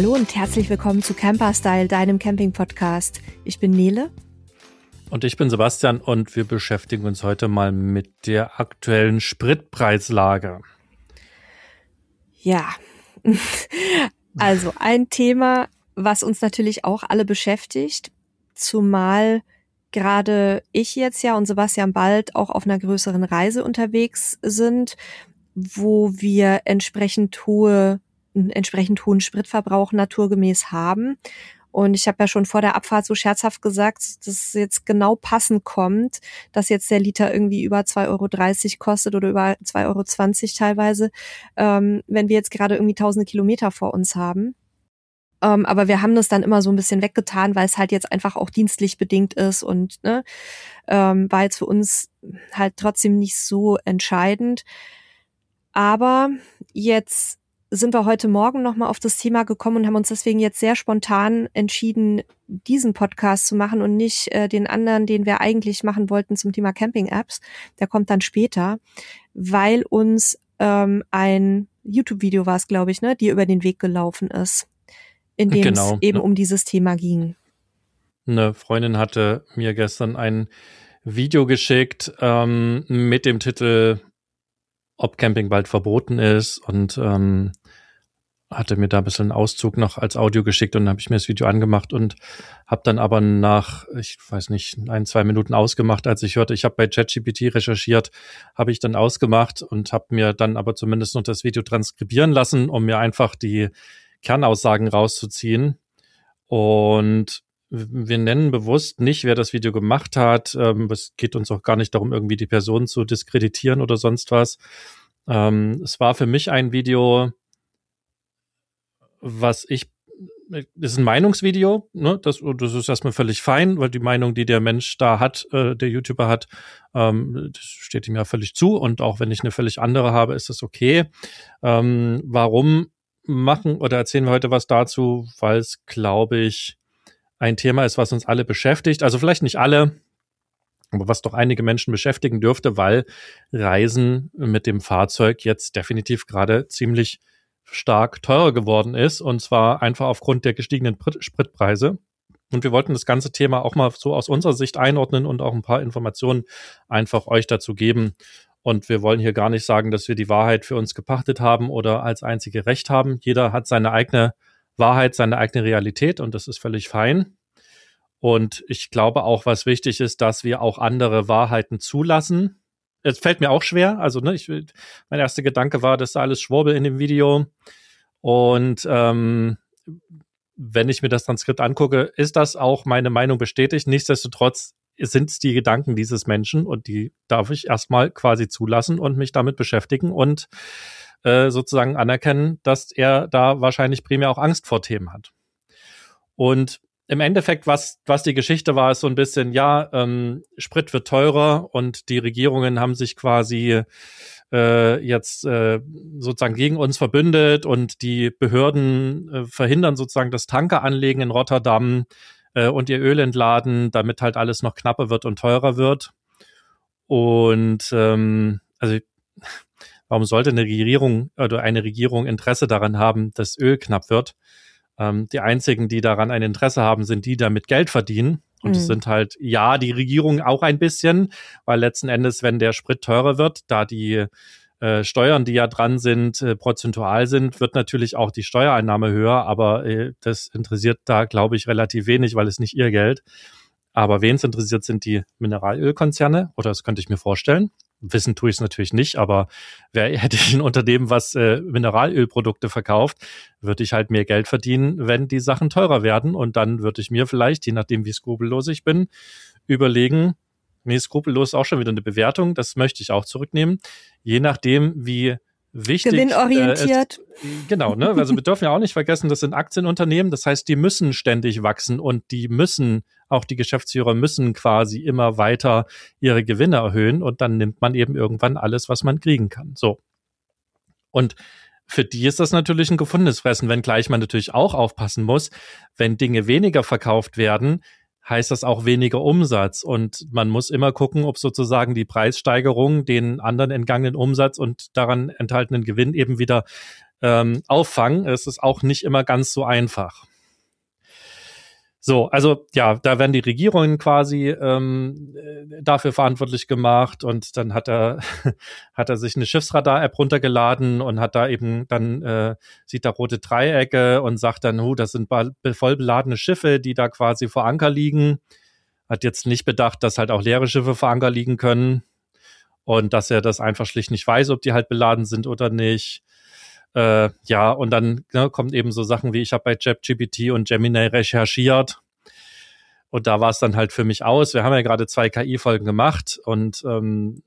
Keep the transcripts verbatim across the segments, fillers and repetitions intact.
Hallo und herzlich willkommen zu Camperstyle, deinem Camping-Podcast. Ich bin Nele. Und ich bin Sebastian und wir beschäftigen uns heute mal mit der aktuellen Spritpreislage. Ja, also ein Thema, was uns natürlich auch alle beschäftigt, zumal gerade ich jetzt ja und Sebastian bald auch auf einer größeren Reise unterwegs sind, wo wir entsprechend hohe, einen entsprechend hohen Spritverbrauch naturgemäß haben. Und ich habe ja schon vor der Abfahrt so scherzhaft gesagt, dass es jetzt genau passend kommt, dass jetzt der Liter irgendwie über zwei Euro dreißig kostet oder über zwei Euro zwanzig teilweise, ähm, wenn wir jetzt gerade irgendwie tausende Kilometer vor uns haben. Ähm, aber wir haben das dann immer so ein bisschen weggetan, weil es halt jetzt einfach auch dienstlich bedingt ist und ne, ähm, war jetzt für uns halt trotzdem nicht so entscheidend. Aber jetzt sind wir heute Morgen nochmal auf das Thema gekommen und haben uns deswegen jetzt sehr spontan entschieden, diesen Podcast zu machen und nicht äh, den anderen, den wir eigentlich machen wollten zum Thema Camping-Apps. Der kommt dann später, weil uns ähm, ein YouTube-Video war es, glaube ich, ne, die über den Weg gelaufen ist, in dem Genau, es eben ne? um dieses Thema ging. Eine Freundin hatte mir gestern ein Video geschickt ähm, mit dem Titel, ob Camping bald verboten ist, und ähm, hatte mir da ein bisschen einen Auszug noch als Audio geschickt und dann habe ich mir das Video angemacht und habe dann aber nach, ich weiß nicht, ein, zwei Minuten ausgemacht, als ich hörte, ich habe bei ChatGPT recherchiert, habe ich dann ausgemacht und habe mir dann aber zumindest noch das Video transkribieren lassen, um mir einfach die Kernaussagen rauszuziehen. Und wir nennen bewusst nicht, wer das Video gemacht hat. Ähm, es geht uns auch gar nicht darum, irgendwie die Person zu diskreditieren oder sonst was. Ähm, es war für mich ein Video, was ich, das ist ein Meinungsvideo, ne? Das, das ist erstmal völlig fein, weil die Meinung, die der Mensch da hat, äh, der YouTuber hat, ähm, das steht ihm ja völlig zu. Und auch wenn ich eine völlig andere habe, ist das okay. Ähm, warum machen oder erzählen wir heute was dazu? Weil es, glaube ich, ein Thema ist, was uns alle beschäftigt. Also vielleicht nicht alle, aber was doch einige Menschen beschäftigen dürfte, weil Reisen mit dem Fahrzeug jetzt definitiv gerade ziemlich stark teurer geworden ist, und zwar einfach aufgrund der gestiegenen Spritpreise. Und wir wollten das ganze Thema auch mal so aus unserer Sicht einordnen und auch ein paar Informationen einfach euch dazu geben. Und wir wollen hier gar nicht sagen, dass wir die Wahrheit für uns gepachtet haben oder als einzige Recht haben. Jeder hat seine eigene Wahrheit, seine eigene Realität, und das ist völlig fein. Und ich glaube auch, was wichtig ist, dass wir auch andere Wahrheiten zulassen. Es fällt mir auch schwer. Also, ne, ich, mein erster Gedanke war, das ist alles Schwurbel in dem Video. Und ähm, wenn ich mir das Transkript angucke, ist das auch meine Meinung bestätigt. Nichtsdestotrotz sind es die Gedanken dieses Menschen und die darf ich erstmal quasi zulassen und mich damit beschäftigen und äh, sozusagen anerkennen, dass er da wahrscheinlich primär auch Angst vor Themen hat. Und im Endeffekt, was was die Geschichte war, ist so ein bisschen, ja, ähm, Sprit wird teurer und die Regierungen haben sich quasi äh, jetzt äh, sozusagen gegen uns verbündet und die Behörden äh, verhindern sozusagen das Tankeranlegen in Rotterdam äh, und ihr Öl entladen, damit halt alles noch knapper wird und teurer wird. Und ähm, also warum sollte eine Regierung oder eine Regierung Interesse daran haben, dass Öl knapp wird? Ähm, die einzigen, die daran ein Interesse haben, sind die, die damit Geld verdienen. Und es mhm. sind halt, ja, die Regierung auch ein bisschen, weil letzten Endes, wenn der Sprit teurer wird, da die äh, Steuern, die ja dran sind, äh, prozentual sind, wird natürlich auch die Steuereinnahme höher. Aber äh, das interessiert da, glaube ich, relativ wenig, weil es nicht ihr Geld. Aber wen es interessiert, sind die Mineralölkonzerne, oder das könnte ich mir vorstellen. Wissen tue ich es natürlich nicht, aber wer, hätte ich ein Unternehmen, was äh, Mineralölprodukte verkauft, würde ich halt mehr Geld verdienen, wenn die Sachen teurer werden. Und dann würde ich mir vielleicht, je nachdem wie skrupellos ich bin, überlegen, nee, skrupellos ist auch schon wieder eine Bewertung, das möchte ich auch zurücknehmen, je nachdem wie wichtig. Gewinnorientiert. Äh, es, genau, ne? Also wir dürfen ja auch nicht vergessen, das sind Aktienunternehmen, das heißt, die müssen ständig wachsen und die müssen, auch die Geschäftsführer müssen quasi immer weiter ihre Gewinne erhöhen, und dann nimmt man eben irgendwann alles, was man kriegen kann. So. Und für die ist das natürlich ein gefundenes Fressen, wenngleich man natürlich auch aufpassen muss, wenn Dinge weniger verkauft werden, heißt das auch weniger Umsatz, und man muss immer gucken, ob sozusagen die Preissteigerung den anderen entgangenen Umsatz und daran enthaltenen Gewinn eben wieder ähm, auffangen. Es ist auch nicht immer ganz so einfach. So, also ja, da werden die Regierungen quasi ähm, dafür verantwortlich gemacht und dann hat er hat er sich eine Schiffsradar-App runtergeladen und hat da eben dann äh, sieht da rote Dreiecke und sagt dann, oh, das sind voll beladene Schiffe, die da quasi vor Anker liegen. Hat jetzt nicht bedacht, dass halt auch leere Schiffe vor Anker liegen können und dass er das einfach schlicht nicht weiß, ob die halt beladen sind oder nicht. Äh, ja, und dann ne, kommt eben so Sachen wie, ich habe bei ChatGPT und Gemini recherchiert und da war es dann halt für mich aus. Wir haben ja gerade zwei K I-Folgen gemacht und ähm,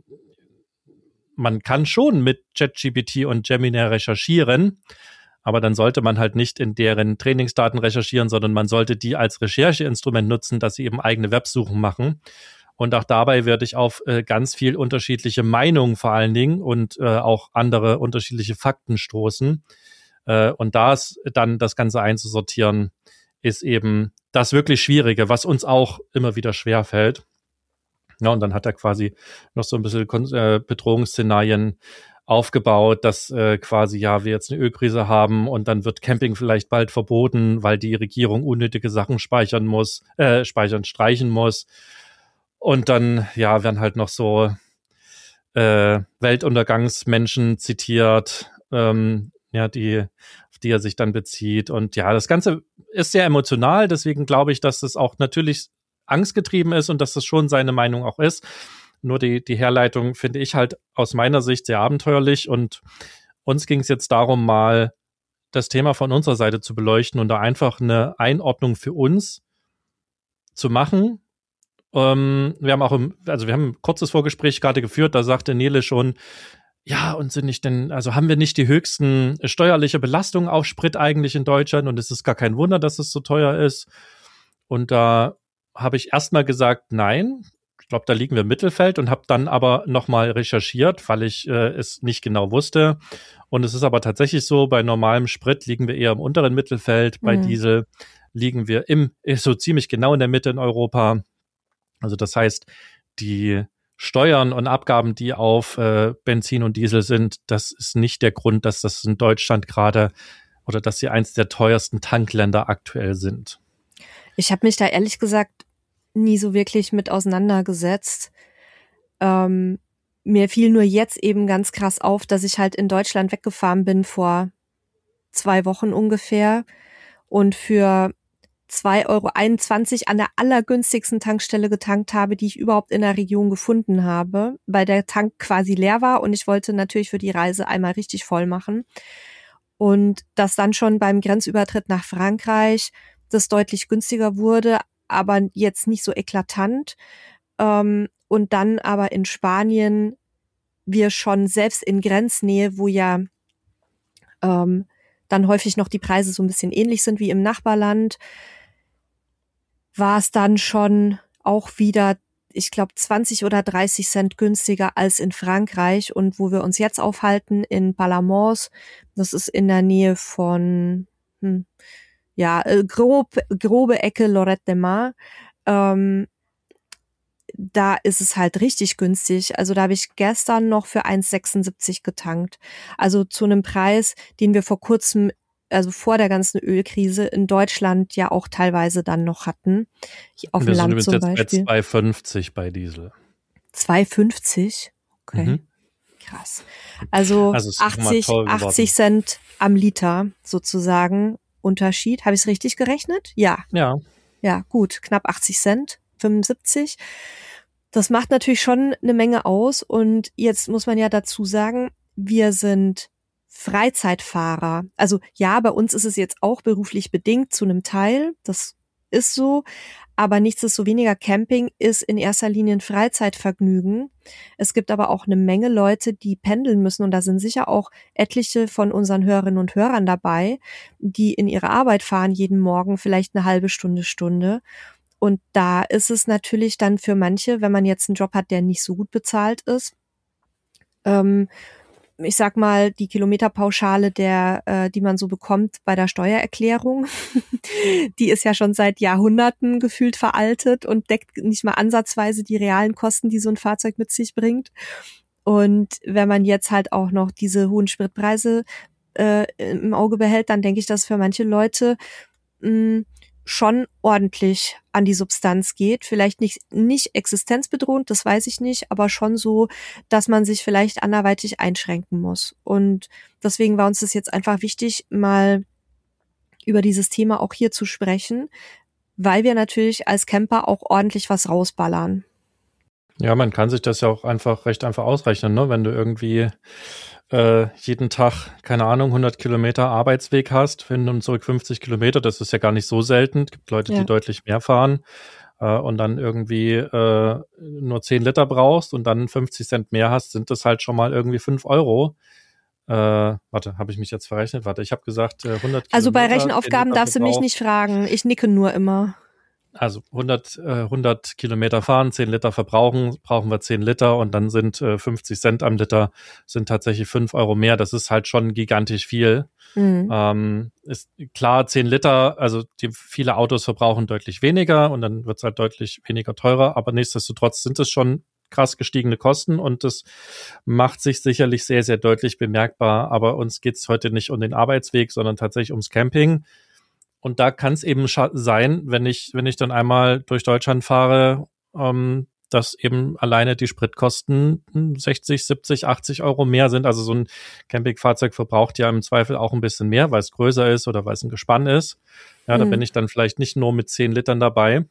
man kann schon mit ChatGPT und Gemini recherchieren, aber dann sollte man halt nicht in deren Trainingsdaten recherchieren, sondern man sollte die als Rechercheinstrument nutzen, dass sie eben eigene Websuchen machen. Und auch dabei werde ich auf äh, ganz viel unterschiedliche Meinungen vor allen Dingen und äh, auch andere unterschiedliche Fakten stoßen. Äh, und das dann das Ganze einzusortieren, ist eben das wirklich Schwierige, was uns auch immer wieder schwerfällt. Ja, und dann hat er quasi noch so ein bisschen äh, Bedrohungsszenarien aufgebaut, dass äh, quasi, ja, wir jetzt eine Ölkrise haben und dann wird Camping vielleicht bald verboten, weil die Regierung unnötige Sachen speichern muss, äh, speichern, streichen muss. Und dann, ja, werden halt noch so äh, Weltuntergangsmenschen zitiert, ähm, ja, die, auf die er sich dann bezieht. Und ja, das Ganze ist sehr emotional, deswegen glaube ich, dass es auch natürlich angstgetrieben ist und dass das schon seine Meinung auch ist. Nur die, die Herleitung finde ich halt aus meiner Sicht sehr abenteuerlich und uns ging es jetzt darum, mal das Thema von unserer Seite zu beleuchten und da einfach eine Einordnung für uns zu machen. Ähm, wir haben auch im, also wir haben ein kurzes Vorgespräch gerade geführt, da sagte Nele schon, ja, und sind nicht denn, also haben wir nicht die höchsten steuerliche Belastungen auf Sprit eigentlich in Deutschland und es ist gar kein Wunder, dass es so teuer ist. Und da habe ich erstmal gesagt, nein, ich glaube, da liegen wir im Mittelfeld und habe dann aber nochmal recherchiert, weil ich äh, es nicht genau wusste. Und es ist aber tatsächlich so, bei normalem Sprit liegen wir eher im unteren Mittelfeld, bei mhm. Diesel liegen wir im so ziemlich genau in der Mitte in Europa. Also das heißt, die Steuern und Abgaben, die auf äh, Benzin und Diesel sind, das ist nicht der Grund, dass das in Deutschland gerade oder dass sie eins der teuersten Tankländer aktuell sind. Ich habe mich da ehrlich gesagt nie so wirklich mit auseinandergesetzt. Ähm, mir fiel nur jetzt eben ganz krass auf, dass ich halt in Deutschland weggefahren bin vor zwei Wochen ungefähr und für zwei Euro einundzwanzig an der allergünstigsten Tankstelle getankt habe, die ich überhaupt in der Region gefunden habe, weil der Tank quasi leer war und ich wollte natürlich für die Reise einmal richtig voll machen. Und das dann schon beim Grenzübertritt nach Frankreich das deutlich günstiger wurde, aber jetzt nicht so eklatant. Ähm, und dann aber in Spanien wir schon selbst in Grenznähe, wo ja ähm, dann häufig noch die Preise so ein bisschen ähnlich sind wie im Nachbarland, war es dann schon auch wieder, ich glaube, zwanzig oder dreißig Cent günstiger als in Frankreich. Und wo wir uns jetzt aufhalten, in Palamos, das ist in der Nähe von, hm, ja, grob, grobe Ecke Lloret de Mar, ähm, da ist es halt richtig günstig. Also da habe ich gestern noch für eins sechsundsiebzig getankt. Also zu einem Preis, den wir vor kurzem, also vor der ganzen Ölkrise in Deutschland ja auch teilweise dann noch hatten. Auf dem Land zum Beispiel. Jetzt bei zwei fünfzig bei Diesel. zwei fünfzig? Okay. Mhm. Krass. Also, also achtzig, achtzig Cent am Liter sozusagen Unterschied. Habe ich es richtig gerechnet? Ja. Ja. Ja, gut. Knapp achtzig Cent. fünfundsiebzig. Das macht natürlich schon eine Menge aus und jetzt muss man ja dazu sagen, wir sind Freizeitfahrer. Also ja, bei uns ist es jetzt auch beruflich bedingt zu einem Teil, das ist so, aber nichtsdestoweniger Camping ist in erster Linie ein Freizeitvergnügen. Es gibt aber auch eine Menge Leute, die pendeln müssen und da sind sicher auch etliche von unseren Hörerinnen und Hörern dabei, die in ihre Arbeit fahren jeden Morgen vielleicht eine halbe Stunde, Stunde. Und da ist es natürlich dann für manche, wenn man jetzt einen Job hat, der nicht so gut bezahlt ist, ähm, ich sag mal, die Kilometerpauschale, der, äh, die man so bekommt bei der Steuererklärung, die ist ja schon seit Jahrhunderten gefühlt veraltet und deckt nicht mal ansatzweise die realen Kosten, die so ein Fahrzeug mit sich bringt. Und wenn man jetzt halt auch noch diese hohen Spritpreise äh, im Auge behält, dann denke ich, dass für manche Leute mh, schon ordentlich an die Substanz geht. Vielleicht nicht, nicht existenzbedrohend, das weiß ich nicht, aber schon so, dass man sich vielleicht anderweitig einschränken muss. Und deswegen war uns das jetzt einfach wichtig, mal über dieses Thema auch hier zu sprechen, weil wir natürlich als Camper auch ordentlich was rausballern. Ja, man kann sich das ja auch einfach recht einfach ausrechnen, ne? Wenn du irgendwie äh, jeden Tag, keine Ahnung, hundert Kilometer Arbeitsweg hast, hin und zurück fünfzig Kilometer, das ist ja gar nicht so selten. Es gibt Leute, Ja. die deutlich mehr fahren äh, und dann irgendwie äh, nur zehn Liter brauchst und dann fünfzig Cent mehr hast, sind das halt schon mal irgendwie fünf Euro. Äh, warte, habe ich mich jetzt verrechnet? Warte, ich habe gesagt äh, hundert Also bei Kilometer, Rechenaufgaben darfst du mich nicht fragen. Ich nicke nur immer. Also hundert, äh, hundert Kilometer fahren, zehn Liter verbrauchen, brauchen wir zehn Liter und dann sind äh, fünfzig Cent am Liter, sind tatsächlich fünf Euro mehr. Das ist halt schon gigantisch viel. Mhm. Ähm, ist klar, zehn Liter, also die, viele Autos verbrauchen deutlich weniger und dann wird es halt deutlich weniger teurer, aber nichtsdestotrotz sind es schon krass gestiegene Kosten und das macht sich sicherlich sehr, sehr deutlich bemerkbar. Aber uns geht es heute nicht um den Arbeitsweg, sondern tatsächlich ums Camping. Und da kann es eben scha- sein, wenn ich, wenn ich dann einmal durch Deutschland fahre, ähm, dass eben alleine die Spritkosten sechzig, siebzig, achtzig Euro mehr sind. Also so ein Campingfahrzeug verbraucht ja im Zweifel auch ein bisschen mehr, weil es größer ist oder weil es ein Gespann ist. Ja, mhm. Da bin ich dann vielleicht nicht nur mit zehn Litern dabei.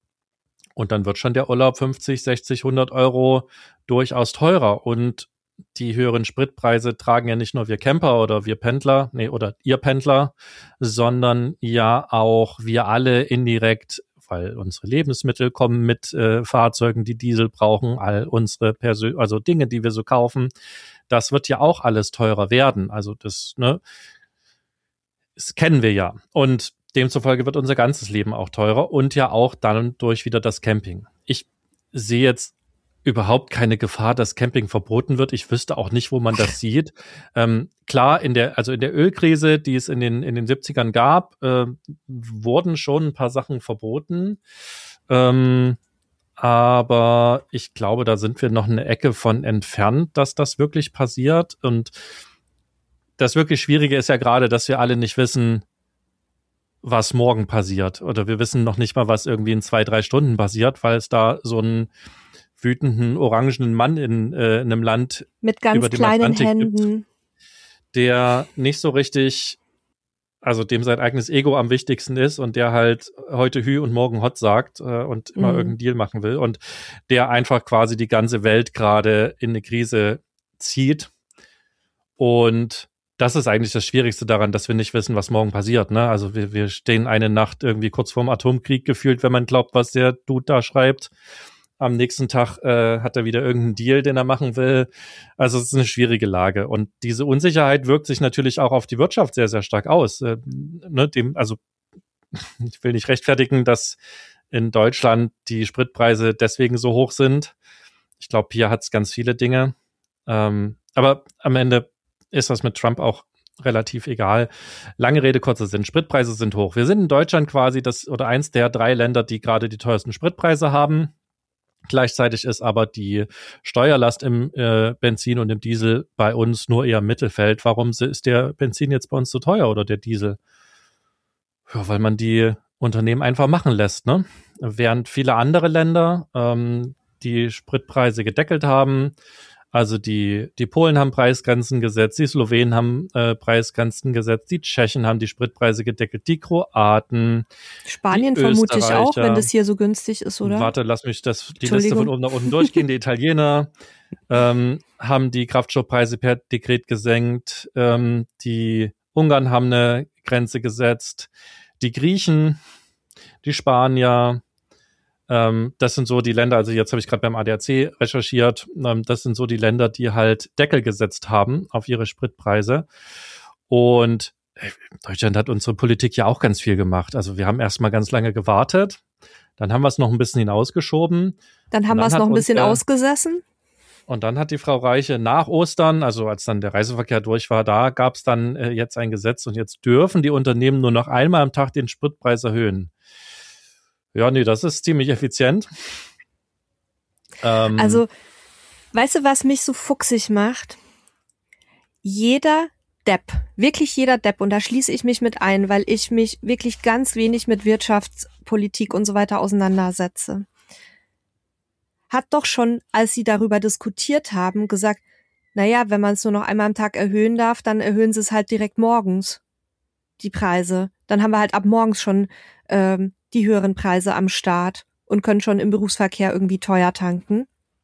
Und dann wird schon der Urlaub fünfzig, sechzig, hundert Euro durchaus teurer. Und die höheren Spritpreise tragen ja nicht nur wir Camper oder wir Pendler, nee, oder ihr Pendler, sondern ja auch wir alle indirekt, weil unsere Lebensmittel kommen mit äh, Fahrzeugen, die Diesel brauchen, all unsere Persön- also Dinge, die wir so kaufen. Das wird ja auch alles teurer werden. Also das, ne, das kennen wir ja. Und demzufolge wird unser ganzes Leben auch teurer und ja auch dann durch wieder das Camping. Ich sehe jetzt überhaupt keine Gefahr, dass Camping verboten wird. Ich wüsste auch nicht, wo man das sieht. Ähm, klar, in der, also in der Ölkrise, die es in den, in den siebzigern gab, äh, wurden schon ein paar Sachen verboten. Ähm, aber ich glaube, da sind wir noch eine Ecke von entfernt, dass das wirklich passiert. Und das wirklich Schwierige ist ja gerade, dass wir alle nicht wissen, was morgen passiert. Oder wir wissen noch nicht mal, was irgendwie in zwei, drei Stunden passiert, weil es da so einen wütenden, orangenen Mann in, äh, in einem Land mit ganz über dem kleinen Atlantik Händen gibt, der nicht so richtig, also dem sein eigenes Ego am wichtigsten ist und der halt heute Hü und morgen Hot sagt äh, und immer mhm. irgendeinen Deal machen will und der einfach quasi die ganze Welt gerade in eine Krise zieht. Und das ist eigentlich das Schwierigste daran, dass wir nicht wissen, was morgen passiert. Ne? Also wir, wir stehen eine Nacht irgendwie kurz vorm Atomkrieg gefühlt, wenn man glaubt, was der Dude da schreibt. Am nächsten Tag äh, hat er wieder irgendeinen Deal, den er machen will. Also es ist eine schwierige Lage. Und diese Unsicherheit wirkt sich natürlich auch auf die Wirtschaft sehr, sehr stark aus. Äh, ne, dem, also ich will nicht rechtfertigen, dass in Deutschland die Spritpreise deswegen so hoch sind. Ich glaube, hier hat es ganz viele Dinge. Ähm, aber am Ende ist das mit Trump auch relativ egal. Lange Rede, kurzer Sinn. Spritpreise sind hoch. Wir sind in Deutschland quasi das oder eins der drei Länder, die gerade die teuersten Spritpreise haben. Gleichzeitig ist aber die Steuerlast im äh, Benzin und im Diesel bei uns nur eher im Mittelfeld. Warum ist der Benzin jetzt bei uns so teuer oder der Diesel? Ja, weil man die Unternehmen einfach machen lässt, ne? Während viele andere Länder ähm, die Spritpreise gedeckelt haben. Also die, die Polen haben Preisgrenzen gesetzt, die Slowenen haben äh, Preisgrenzen gesetzt, die Tschechen haben die Spritpreise gedeckelt, die Kroaten, Spanien die vermute ich auch, wenn das hier so günstig ist, oder? Warte, lass mich das die Liste von oben nach unten durchgehen. Die Italiener ähm, haben die Kraftstoffpreise per Dekret gesenkt, ähm, die Ungarn haben eine Grenze gesetzt, die Griechen, die Spanier, Ähm, das sind so die Länder, also jetzt habe ich gerade beim A D A C recherchiert, ähm, das sind so die Länder, die halt Deckel gesetzt haben auf ihre Spritpreise. Und äh, Deutschland hat unsere Politik ja auch ganz viel gemacht. Also wir haben erstmal ganz lange gewartet, dann haben wir es noch ein bisschen hinausgeschoben. Dann haben wir es noch ein bisschen unsere, ausgesessen. Und dann hat die Frau Reiche nach Ostern, also als dann der Reiseverkehr durch war, da gab es dann äh, jetzt ein Gesetz und jetzt dürfen die Unternehmen nur noch einmal am Tag den Spritpreis erhöhen. Ja, nee, das ist ziemlich effizient. Ähm, also, weißt du, was mich so fuchsig macht? Jeder Depp, wirklich jeder Depp, und da schließe ich mich mit ein, weil ich mich wirklich ganz wenig mit Wirtschaftspolitik und so weiter auseinandersetze, hat doch schon, als sie darüber diskutiert haben, gesagt, naja, wenn man es nur noch einmal am Tag erhöhen darf, dann erhöhen sie es halt direkt morgens, die Preise. Dann haben wir halt ab morgens schon ähm, die höheren Preise am Start und können schon im Berufsverkehr irgendwie teuer tanken.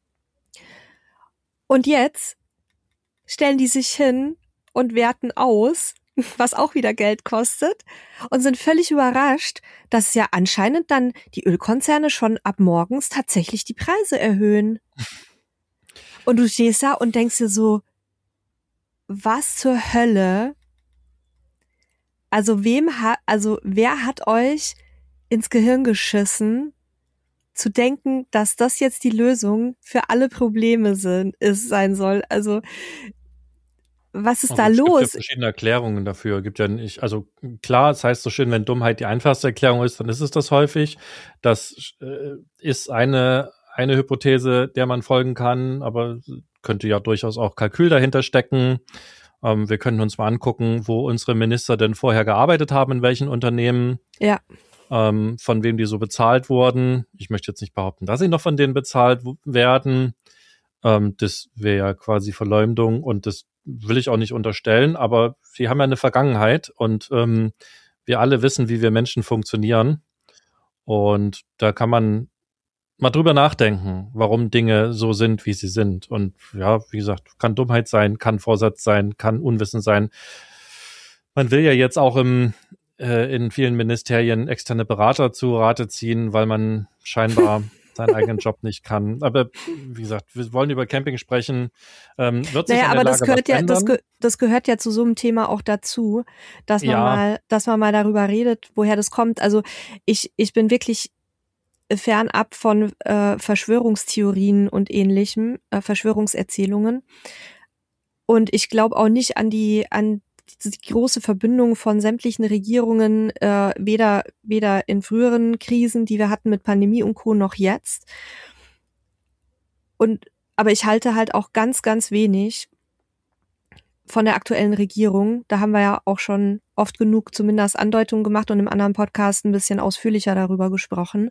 Und jetzt stellen die sich hin und werten aus, was auch wieder Geld kostet, und sind völlig überrascht, dass ja anscheinend dann die Ölkonzerne schon ab morgens tatsächlich die Preise erhöhen. Und du stehst da und denkst dir so, was zur Hölle? Also wem hat, also wer hat euch ins Gehirn geschissen, zu denken, dass das jetzt die Lösung für alle Probleme sind, ist, sein soll? Also was ist Ach, da es los? gibt ja verschiedene Erklärungen dafür. Gibt ja nicht, also klar, es heißt so schön, wenn Dummheit die einfachste Erklärung ist, dann ist es das häufig. Das äh, ist eine eine Hypothese, der man folgen kann, aber könnte ja durchaus auch Kalkül dahinter stecken. Ähm, wir können uns mal angucken, wo unsere Minister denn vorher gearbeitet haben, in welchen Unternehmen. Ja. Ähm, von wem die so bezahlt wurden. Ich möchte jetzt nicht behaupten, dass sie noch von denen bezahlt w- werden. Ähm, das wäre ja quasi Verleumdung und das will ich auch nicht unterstellen, aber sie haben ja eine Vergangenheit und ähm, wir alle wissen, wie wir Menschen funktionieren. Und da kann man mal drüber nachdenken, warum Dinge so sind, wie sie sind. Und ja, wie gesagt, kann Dummheit sein, kann Vorsatz sein, kann Unwissen sein. Man will ja jetzt auch im äh, in vielen Ministerien externe Berater zu Rate ziehen, weil man scheinbar seinen eigenen Job nicht kann. Aber wie gesagt, wir wollen über Camping sprechen. Ähm, wird sich Naja, an der aber das Lage gehört was ja, das, ändern? ge das gehört ja zu so einem Thema auch dazu, dass man Ja, mal, dass man mal darüber redet, woher das kommt. Also ich, ich bin wirklich fernab von äh, Verschwörungstheorien und ähnlichem, äh, Verschwörungserzählungen. Und ich glaube auch nicht an die, an die große Verbindung von sämtlichen Regierungen, äh, weder, weder in früheren Krisen, die wir hatten mit Pandemie und Co., noch jetzt. Und, aber ich halte halt auch ganz, ganz wenig von der aktuellen Regierung. Da haben wir ja auch schon oft genug zumindest Andeutungen gemacht und im anderen Podcast ein bisschen ausführlicher darüber gesprochen.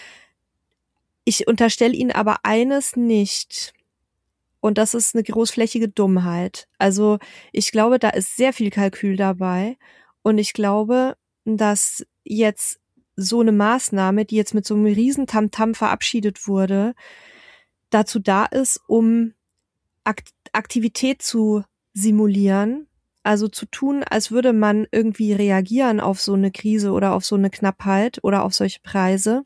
Ich unterstelle ihnen aber eines nicht. Und das ist eine großflächige Dummheit. Also ich glaube, da ist sehr viel Kalkül dabei. Und ich glaube, dass jetzt so eine Maßnahme, die jetzt mit so einem riesen Tamtam verabschiedet wurde, dazu da ist, um Akt- Aktivität zu simulieren. Also zu tun, als würde man irgendwie reagieren auf so eine Krise oder auf so eine Knappheit oder auf solche Preise,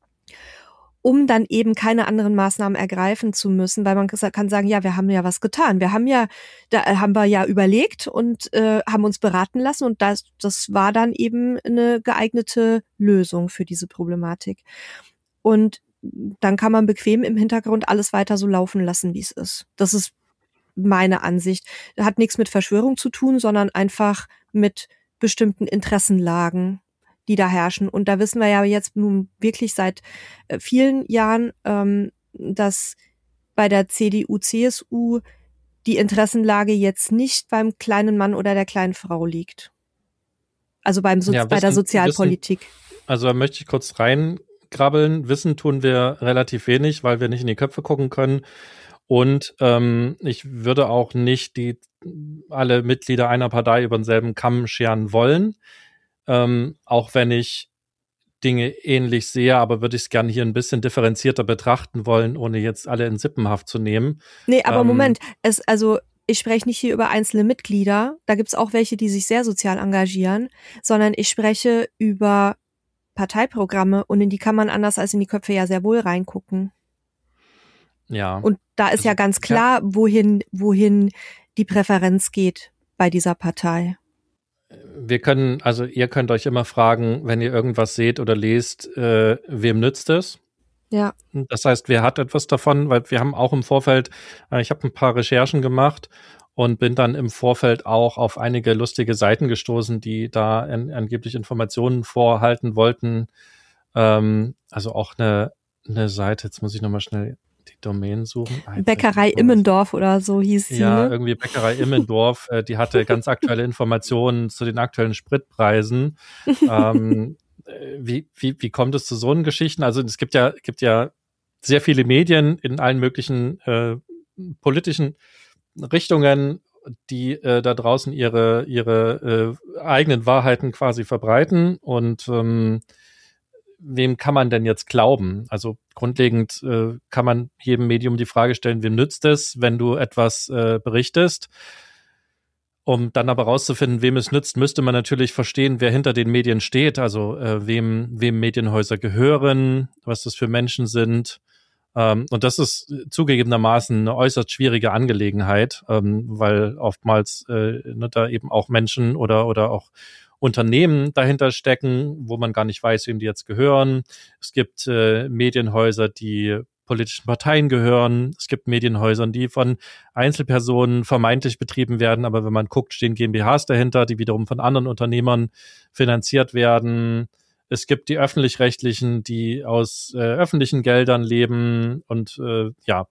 um dann eben keine anderen Maßnahmen ergreifen zu müssen, weil man kann sagen, ja, wir haben ja was getan. Wir haben ja, da haben wir ja überlegt und äh, haben uns beraten lassen und das, das war dann eben eine geeignete Lösung für diese Problematik. Und dann kann man bequem im Hintergrund alles weiter so laufen lassen, wie es ist. Das ist meine Ansicht. Hat nichts mit Verschwörung zu tun, sondern einfach mit bestimmten Interessenlagen, die da herrschen. Und da wissen wir ja jetzt nun wirklich seit äh, vielen Jahren, ähm, dass bei der C D U, C S U die Interessenlage jetzt nicht beim kleinen Mann oder der kleinen Frau liegt. Also beim so- ja, bei der Wissen, Wissen, Sozialpolitik. also da möchte ich kurz reinkrabbeln. Wissen tun wir relativ wenig, weil wir nicht in die Köpfe gucken können. Und ähm, ich würde auch nicht die alle Mitglieder einer Partei über denselben Kamm scheren wollen. Ähm, auch wenn ich Dinge ähnlich sehe, aber würde ich es gerne hier ein bisschen differenzierter betrachten wollen, ohne jetzt alle in Sippenhaft zu nehmen. Nee, aber Ähm, Moment, es, also ich spreche nicht hier über einzelne Mitglieder, da gibt's auch welche, die sich sehr sozial engagieren, sondern ich spreche über Parteiprogramme und in die kann man anders als in die Köpfe ja sehr wohl reingucken. Ja. Und da ist Also, ja ganz ich hab- klar, wohin, wohin die Präferenz geht bei dieser Partei. Wir können, also ihr könnt euch immer fragen, wenn ihr irgendwas seht oder lest, äh, wem nützt es? Ja. Das heißt, wer hat etwas davon? Weil wir haben auch im Vorfeld, äh, ich habe ein paar Recherchen gemacht und bin dann im Vorfeld auch auf einige lustige Seiten gestoßen, die da an, angeblich Informationen vorhalten wollten. Ähm, also auch eine, eine Seite, jetzt muss ich nochmal schnell die Domain suchen. Bäckerei Immendorf oder so hieß sie. Ja, ne? irgendwie Bäckerei Immendorf. Äh, die hatte ganz aktuelle Informationen zu den aktuellen Spritpreisen. ähm, wie, wie, wie kommt es zu so einen Geschichten? Also es gibt ja, gibt ja sehr viele Medien in allen möglichen äh, politischen Richtungen, die äh, da draußen ihre, ihre äh, eigenen Wahrheiten quasi verbreiten. Und ähm, wem kann man denn jetzt glauben? Also grundlegend äh, kann man jedem Medium die Frage stellen, wem nützt es, wenn du etwas äh, berichtest? Um dann aber rauszufinden, wem es nützt, müsste man natürlich verstehen, wer hinter den Medien steht, also äh, wem, wem Medienhäuser gehören, was das für Menschen sind. Ähm, und das ist zugegebenermaßen eine äußerst schwierige Angelegenheit, ähm, weil oftmals äh, ne, da eben auch Menschen oder, oder auch Unternehmen dahinter stecken, wo man gar nicht weiß, wem die jetzt gehören. Es gibt äh, Medienhäuser, die politischen Parteien gehören. Es gibt Medienhäuser, die von Einzelpersonen vermeintlich betrieben werden, aber wenn man guckt, stehen GmbHs dahinter, die wiederum von anderen Unternehmern finanziert werden. Es gibt die öffentlich-rechtlichen, die aus äh, öffentlichen Geldern leben und äh, ja,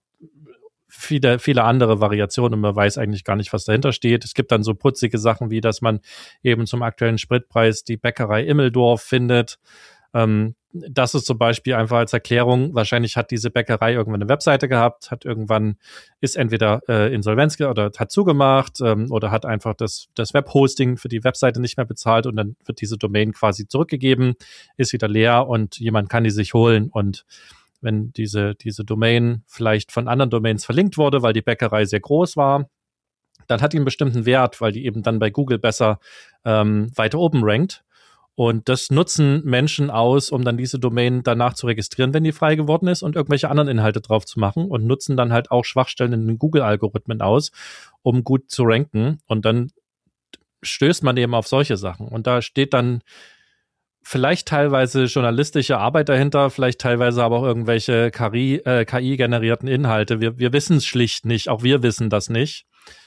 viele, viele andere Variationen und man weiß eigentlich gar nicht, was dahinter steht. Es gibt dann so putzige Sachen wie, dass man eben zum aktuellen Spritpreis die Bäckerei Immendorf findet. Ähm, das ist zum Beispiel einfach als Erklärung. Wahrscheinlich hat diese Bäckerei irgendwann eine Webseite gehabt, hat irgendwann, ist entweder äh, Insolvenz oder hat zugemacht ähm, oder hat einfach das, das Webhosting für die Webseite nicht mehr bezahlt und dann wird diese Domain quasi zurückgegeben, ist wieder leer und jemand kann die sich holen. Und wenn diese, diese Domain vielleicht von anderen Domains verlinkt wurde, weil die Bäckerei sehr groß war, dann hat die einen bestimmten Wert, weil die eben dann bei Google besser ähm, weiter oben rankt. Und das nutzen Menschen aus, um dann diese Domain danach zu registrieren, wenn die frei geworden ist und irgendwelche anderen Inhalte drauf zu machen und nutzen dann halt auch Schwachstellen in den Google-Algorithmen aus, um gut zu ranken. Und dann stößt man eben auf solche Sachen. Und da steht dann vielleicht teilweise journalistische Arbeit dahinter, vielleicht teilweise aber auch irgendwelche K I-generierten Inhalte. Wir, wir wissen es schlicht nicht. Auch wir wissen das nicht.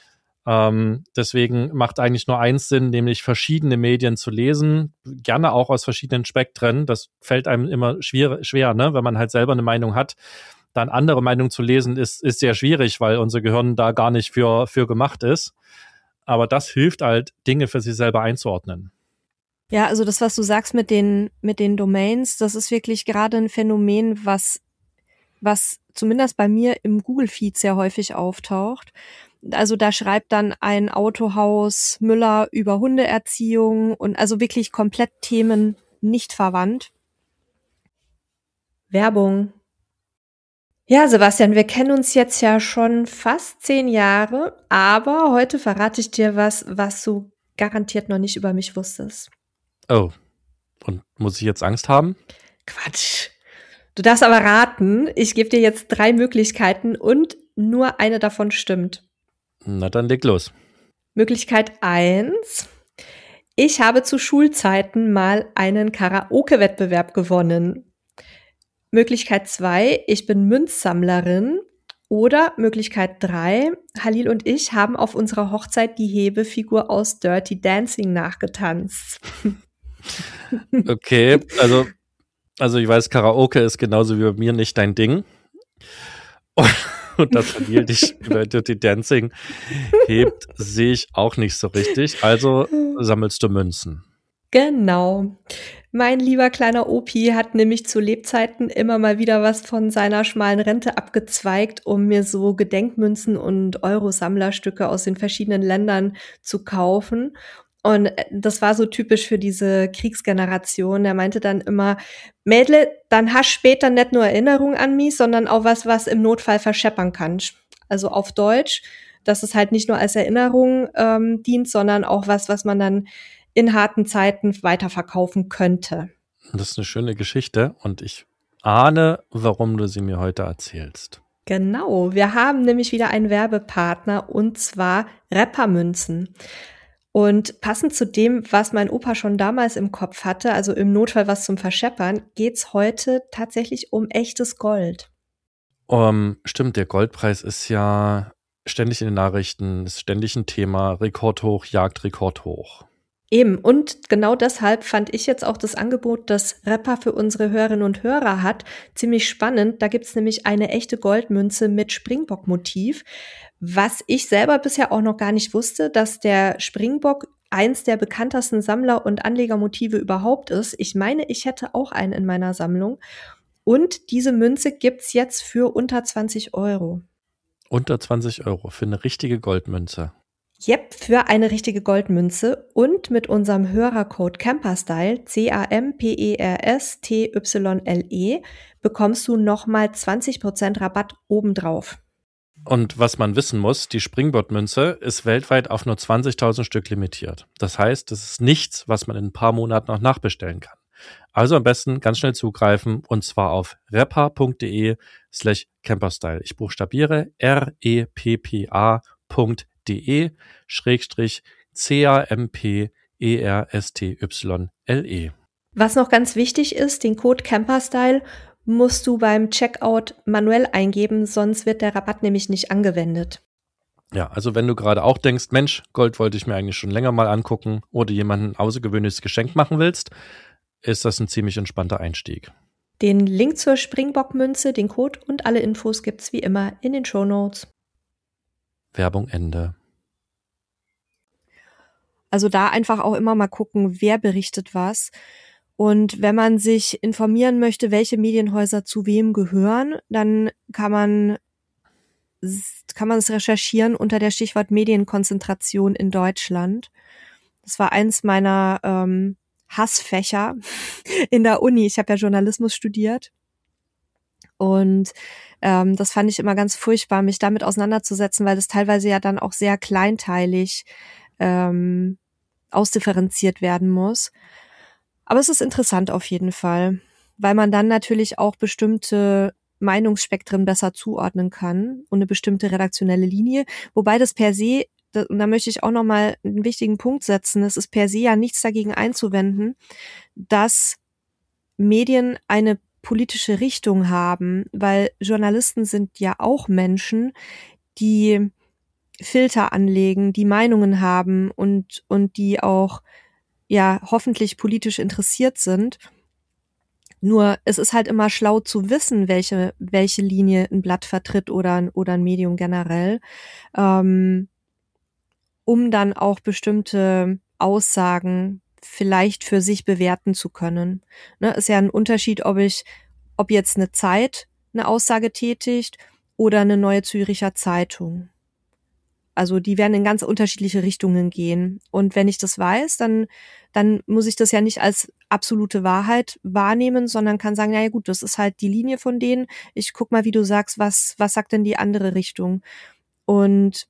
Ähm, deswegen macht eigentlich nur eins Sinn, nämlich verschiedene Medien zu lesen, gerne auch aus verschiedenen Spektren. Das fällt einem immer schwer, schwer, ne? Wenn man halt selber eine Meinung hat. Dann andere Meinungen zu lesen, ist, ist sehr schwierig, weil unser Gehirn da gar nicht für, für gemacht ist. Aber das hilft halt, Dinge für sich selber einzuordnen. Ja, also das, was du sagst mit den, mit den Domains, das ist wirklich gerade ein Phänomen, was, was zumindest bei mir im Google-Feed sehr häufig auftaucht. Also da schreibt dann ein Autohaus Müller über Hundeerziehung und also wirklich komplett Themen nicht verwandt. Werbung. Ja, Sebastian, wir kennen uns jetzt ja schon fast zehn Jahre, aber heute verrate ich dir was, was du garantiert noch nicht über mich wusstest. Oh, und muss ich jetzt Angst haben? Quatsch. Du darfst aber raten, ich gebe dir jetzt drei Möglichkeiten und nur eine davon stimmt. Na, dann leg los. Möglichkeit eins. Ich habe zu Schulzeiten mal einen Karaoke-Wettbewerb gewonnen. Möglichkeit zwei. Ich bin Münzsammlerin. Oder Möglichkeit drei. Halil und ich haben auf unserer Hochzeit die Hebefigur aus Dirty Dancing nachgetanzt. Okay, also, also ich weiß, Karaoke ist genauso wie bei mir nicht dein Ding. Und dass Halil dich über Dirty Dancing hebt, sehe ich auch nicht so richtig. Also sammelst du Münzen. Genau. Mein lieber kleiner Opi hat nämlich zu Lebzeiten immer mal wieder was von seiner schmalen Rente abgezweigt, um mir so Gedenkmünzen und Euro-Sammlerstücke aus den verschiedenen Ländern zu kaufen. Und das war so typisch für diese Kriegsgeneration. Er meinte dann immer, Mädle, dann hast später nicht nur Erinnerung an mich, sondern auch was, was im Notfall verscheppern kannst. Also auf Deutsch, dass es halt nicht nur als Erinnerung ähm, dient, sondern auch was, was man dann in harten Zeiten weiterverkaufen könnte. Das ist eine schöne Geschichte und ich ahne, warum du sie mir heute erzählst. Genau, wir haben nämlich wieder einen Werbepartner und zwar Rappermünzen. Und passend zu dem, was mein Opa schon damals im Kopf hatte, also im Notfall was zum Verscheppern, geht's heute tatsächlich um echtes Gold. Um, stimmt, der Goldpreis ist ja ständig in den Nachrichten, ist ständig ein Thema, rekordhoch, jagt rekordhoch. Eben, und genau deshalb fand ich jetzt auch das Angebot, das Rapper für unsere Hörerinnen und Hörer hat, ziemlich spannend. Da gibt's nämlich eine echte Goldmünze mit Springbock-Motiv, was ich selber bisher auch noch gar nicht wusste, dass der Springbock eins der bekanntesten Sammler- und Anlegermotive überhaupt ist. Ich meine, ich hätte auch einen in meiner Sammlung. Und diese Münze gibt's jetzt für unter zwanzig Euro. Unter zwanzig Euro für eine richtige Goldmünze. Yep, für eine richtige Goldmünze und mit unserem Hörercode Camperstyle, C A M P E R S T Y L E, bekommst du nochmal zwanzig Prozent Rabatt obendrauf. Und was man wissen muss, die Springbock-Münze ist weltweit auf nur zwanzigtausend Stück limitiert. Das heißt, das ist nichts, was man in ein paar Monaten noch nachbestellen kann. Also am besten ganz schnell zugreifen und zwar auf repa.de slash camperstyle. Ich buchstabiere r e p p a punkt de schrägstrich c a m p e r s t y l e. Was noch ganz wichtig ist, den Code Camperstyle musst du beim Checkout manuell eingeben, sonst wird der Rabatt nämlich nicht angewendet. Ja, also wenn du gerade auch denkst, Mensch, Gold wollte ich mir eigentlich schon länger mal angucken oder jemandem ein außergewöhnliches Geschenk machen willst, ist das ein ziemlich entspannter Einstieg. Den Link zur Springbock-Münze, den Code und alle Infos gibt's wie immer in den Shownotes. Werbung Ende. Also da einfach auch immer mal gucken, wer berichtet was. Und wenn man sich informieren möchte, welche Medienhäuser zu wem gehören, dann kann man kann man es recherchieren unter der Stichwort Medienkonzentration in Deutschland. Das war eins meiner ähm, Hassfächer in der Uni. Ich habe ja Journalismus studiert. Und ähm, das fand ich immer ganz furchtbar, mich damit auseinanderzusetzen, weil das teilweise ja dann auch sehr kleinteilig ähm, ausdifferenziert werden muss. Aber es ist interessant auf jeden Fall, weil man dann natürlich auch bestimmte Meinungsspektren besser zuordnen kann und eine bestimmte redaktionelle Linie, wobei das per se, und da möchte ich auch nochmal einen wichtigen Punkt setzen, es ist per se ja nichts dagegen einzuwenden, dass Medien eine politische Richtung haben, weil Journalisten sind ja auch Menschen, die Filter anlegen, die Meinungen haben und, und die auch ja hoffentlich politisch interessiert sind. Nur es ist halt immer schlau zu wissen, welche welche Linie ein Blatt vertritt oder oder ein Medium generell, ähm, um dann auch bestimmte Aussagen vielleicht für sich bewerten zu können. Ne, ist ja ein Unterschied, ob ich, ob jetzt eine Zeit eine Aussage tätigt oder eine Neue Züricher Zeitung. Also die werden in ganz unterschiedliche Richtungen gehen. Und wenn ich das weiß, dann, dann muss ich das ja nicht als absolute Wahrheit wahrnehmen, sondern kann sagen, na ja gut, das ist halt die Linie von denen. Ich guck mal, wie du sagst, was, was sagt denn die andere Richtung? Und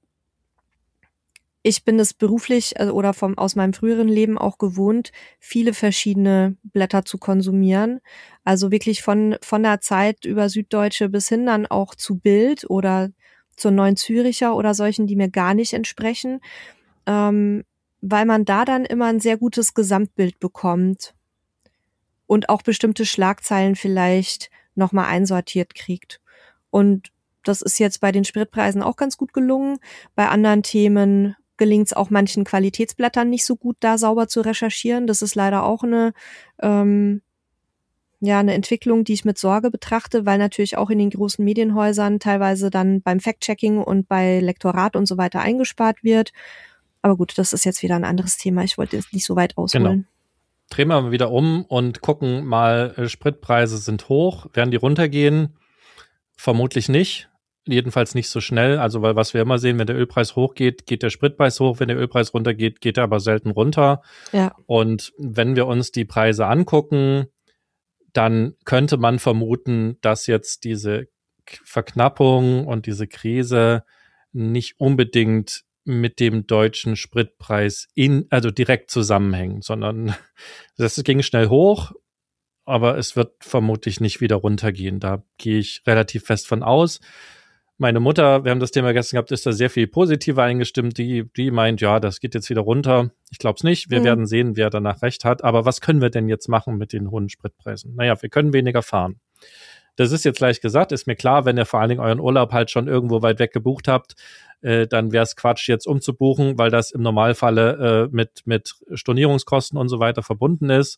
ich bin es beruflich also, oder vom, aus meinem früheren Leben auch gewohnt, viele verschiedene Blätter zu konsumieren. Also wirklich von, von der Zeit über Süddeutsche bis hin dann auch zu Bild oder zur Neuen Züricher oder solchen, die mir gar nicht entsprechen, ähm, weil man da dann immer ein sehr gutes Gesamtbild bekommt und auch bestimmte Schlagzeilen vielleicht nochmal einsortiert kriegt. Und das ist jetzt bei den Spritpreisen auch ganz gut gelungen. Bei anderen Themen gelingt es auch manchen Qualitätsblättern nicht so gut, da sauber zu recherchieren. Das ist leider auch eine ähm, ja eine Entwicklung, die ich mit Sorge betrachte, weil natürlich auch in den großen Medienhäusern teilweise dann beim Fact-Checking und bei Lektorat und so weiter eingespart wird. Aber gut, das ist jetzt wieder ein anderes Thema. Ich wollte jetzt nicht so weit ausholen. Genau. Drehen wir mal wieder um und gucken mal, äh, Spritpreise sind hoch. Werden die runtergehen? Vermutlich nicht. Jedenfalls nicht so schnell. Also, weil was wir immer sehen, wenn der Ölpreis hochgeht, geht der Spritpreis hoch. Wenn der Ölpreis runtergeht, geht er aber selten runter. Ja. Und wenn wir uns die Preise angucken, dann könnte man vermuten, dass jetzt diese Verknappung und diese Krise nicht unbedingt mit dem deutschen Spritpreis in, also direkt zusammenhängen, sondern das ging schnell hoch, aber es wird vermutlich nicht wieder runtergehen. Da gehe ich relativ fest von aus. Meine Mutter, wir haben das Thema gestern gehabt, ist da sehr viel positiver eingestimmt. Die, die meint, ja, das geht jetzt wieder runter. Ich glaube es nicht. Wir mhm. werden sehen, wer danach recht hat. Aber was können wir denn jetzt machen mit den hohen Spritpreisen? Naja, wir können weniger fahren. Das ist jetzt leicht gesagt, ist mir klar, wenn ihr vor allen Dingen euren Urlaub halt schon irgendwo weit weg gebucht habt, äh, dann wäre es Quatsch, jetzt umzubuchen, weil das im Normalfalle äh, mit, mit Stornierungskosten und so weiter verbunden ist.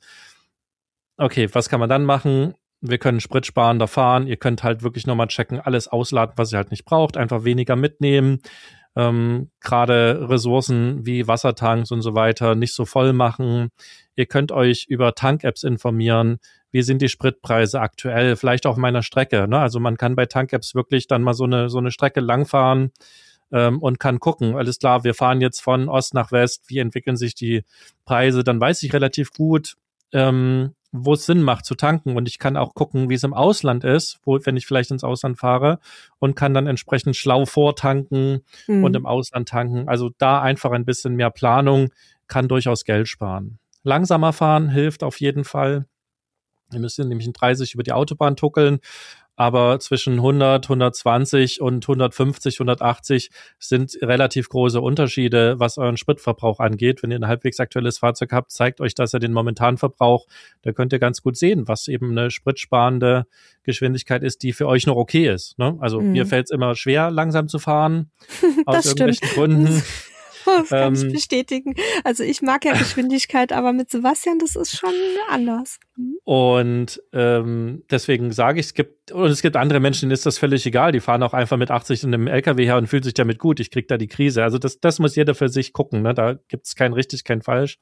Okay, was kann man dann machen? Wir können spritsparender fahren. Ihr könnt halt wirklich nochmal checken, alles ausladen, was ihr halt nicht braucht, einfach weniger mitnehmen. Ähm, gerade Ressourcen wie Wassertanks und so weiter nicht so voll machen. Ihr könnt euch über Tank-Apps informieren. Wie sind die Spritpreise aktuell? Vielleicht auf meiner Strecke. Ne? Also man kann bei Tank-Apps wirklich dann mal so eine, so eine Strecke langfahren ähm, und kann gucken. Alles klar, wir fahren jetzt von Ost nach West. Wie entwickeln sich die Preise? Dann weiß ich relativ gut, ähm, wo es Sinn macht zu tanken, und ich kann auch gucken, wie es im Ausland ist, wo, wenn ich vielleicht ins Ausland fahre, und kann dann entsprechend schlau vortanken mhm. und im Ausland tanken. Also da einfach ein bisschen mehr Planung kann durchaus Geld sparen. Langsamer fahren hilft auf jeden Fall. Ihr müsst nämlich in dreißig über die Autobahn tuckeln, aber zwischen hundert, hundertzwanzig und hundertfünfzig, hundertachtzig sind relativ große Unterschiede, was euren Spritverbrauch angeht. Wenn ihr ein halbwegs aktuelles Fahrzeug habt, zeigt euch, dass ihr den momentanen Verbrauch, da könnt ihr ganz gut sehen, was eben eine spritsparende Geschwindigkeit ist, die für euch noch okay ist. Ne? Also mhm. mir fällt es immer schwer, langsam zu fahren, aus irgendwelchen Gründen. Das kann ähm, ich bestätigen. Also ich mag ja Geschwindigkeit, aber mit Sebastian, das ist schon anders. Mhm. Und ähm, deswegen sage ich, es gibt, und es gibt andere Menschen, denen ist das völlig egal, die fahren auch einfach mit achtzig in einem L K W her und fühlen sich damit gut, ich krieg da die Krise. Also das, das muss jeder für sich gucken, ne? Da gibt es kein richtig, kein falsch.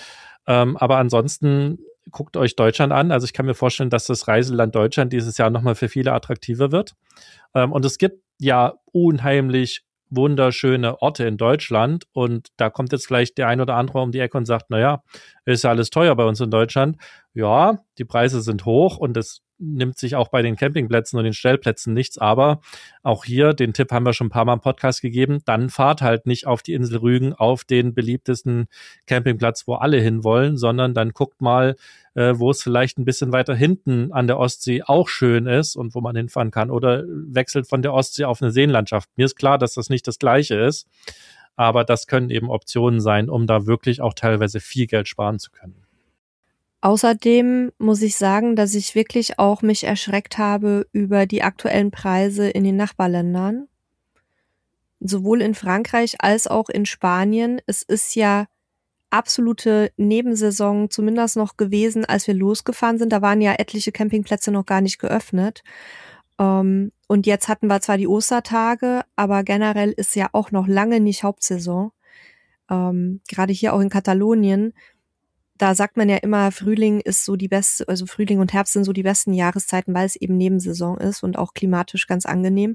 Ähm, aber ansonsten guckt euch Deutschland an. Also ich kann mir vorstellen, dass das Reiseland Deutschland dieses Jahr nochmal für viele attraktiver wird. Ähm, und es gibt ja unheimlich wunderschöne Orte in Deutschland, und da kommt jetzt vielleicht der ein oder andere um die Ecke und sagt, naja, ist ja alles teuer bei uns in Deutschland. Ja, die Preise sind hoch und es nimmt sich auch bei den Campingplätzen und den Stellplätzen nichts, aber auch hier, den Tipp haben wir schon ein paar Mal im Podcast gegeben, dann fahrt halt nicht auf die Insel Rügen, auf den beliebtesten Campingplatz, wo alle hinwollen, sondern dann guckt mal, äh, wo es vielleicht ein bisschen weiter hinten an der Ostsee auch schön ist und wo man hinfahren kann, oder wechselt von der Ostsee auf eine Seenlandschaft. Mir ist klar, dass das nicht das Gleiche ist, aber das können eben Optionen sein, um da wirklich auch teilweise viel Geld sparen zu können. Außerdem muss ich sagen, dass ich wirklich auch mich erschreckt habe über die aktuellen Preise in den Nachbarländern. Sowohl in Frankreich als auch in Spanien. Es ist ja absolute Nebensaison zumindest noch gewesen, als wir losgefahren sind. Da waren ja etliche Campingplätze noch gar nicht geöffnet. Und jetzt hatten wir zwar die Ostertage, aber generell ist ja auch noch lange nicht Hauptsaison. Gerade hier auch in Katalonien. Da sagt man ja immer, Frühling ist so die beste, also Frühling und Herbst sind so die besten Jahreszeiten, weil es eben Nebensaison ist und auch klimatisch ganz angenehm.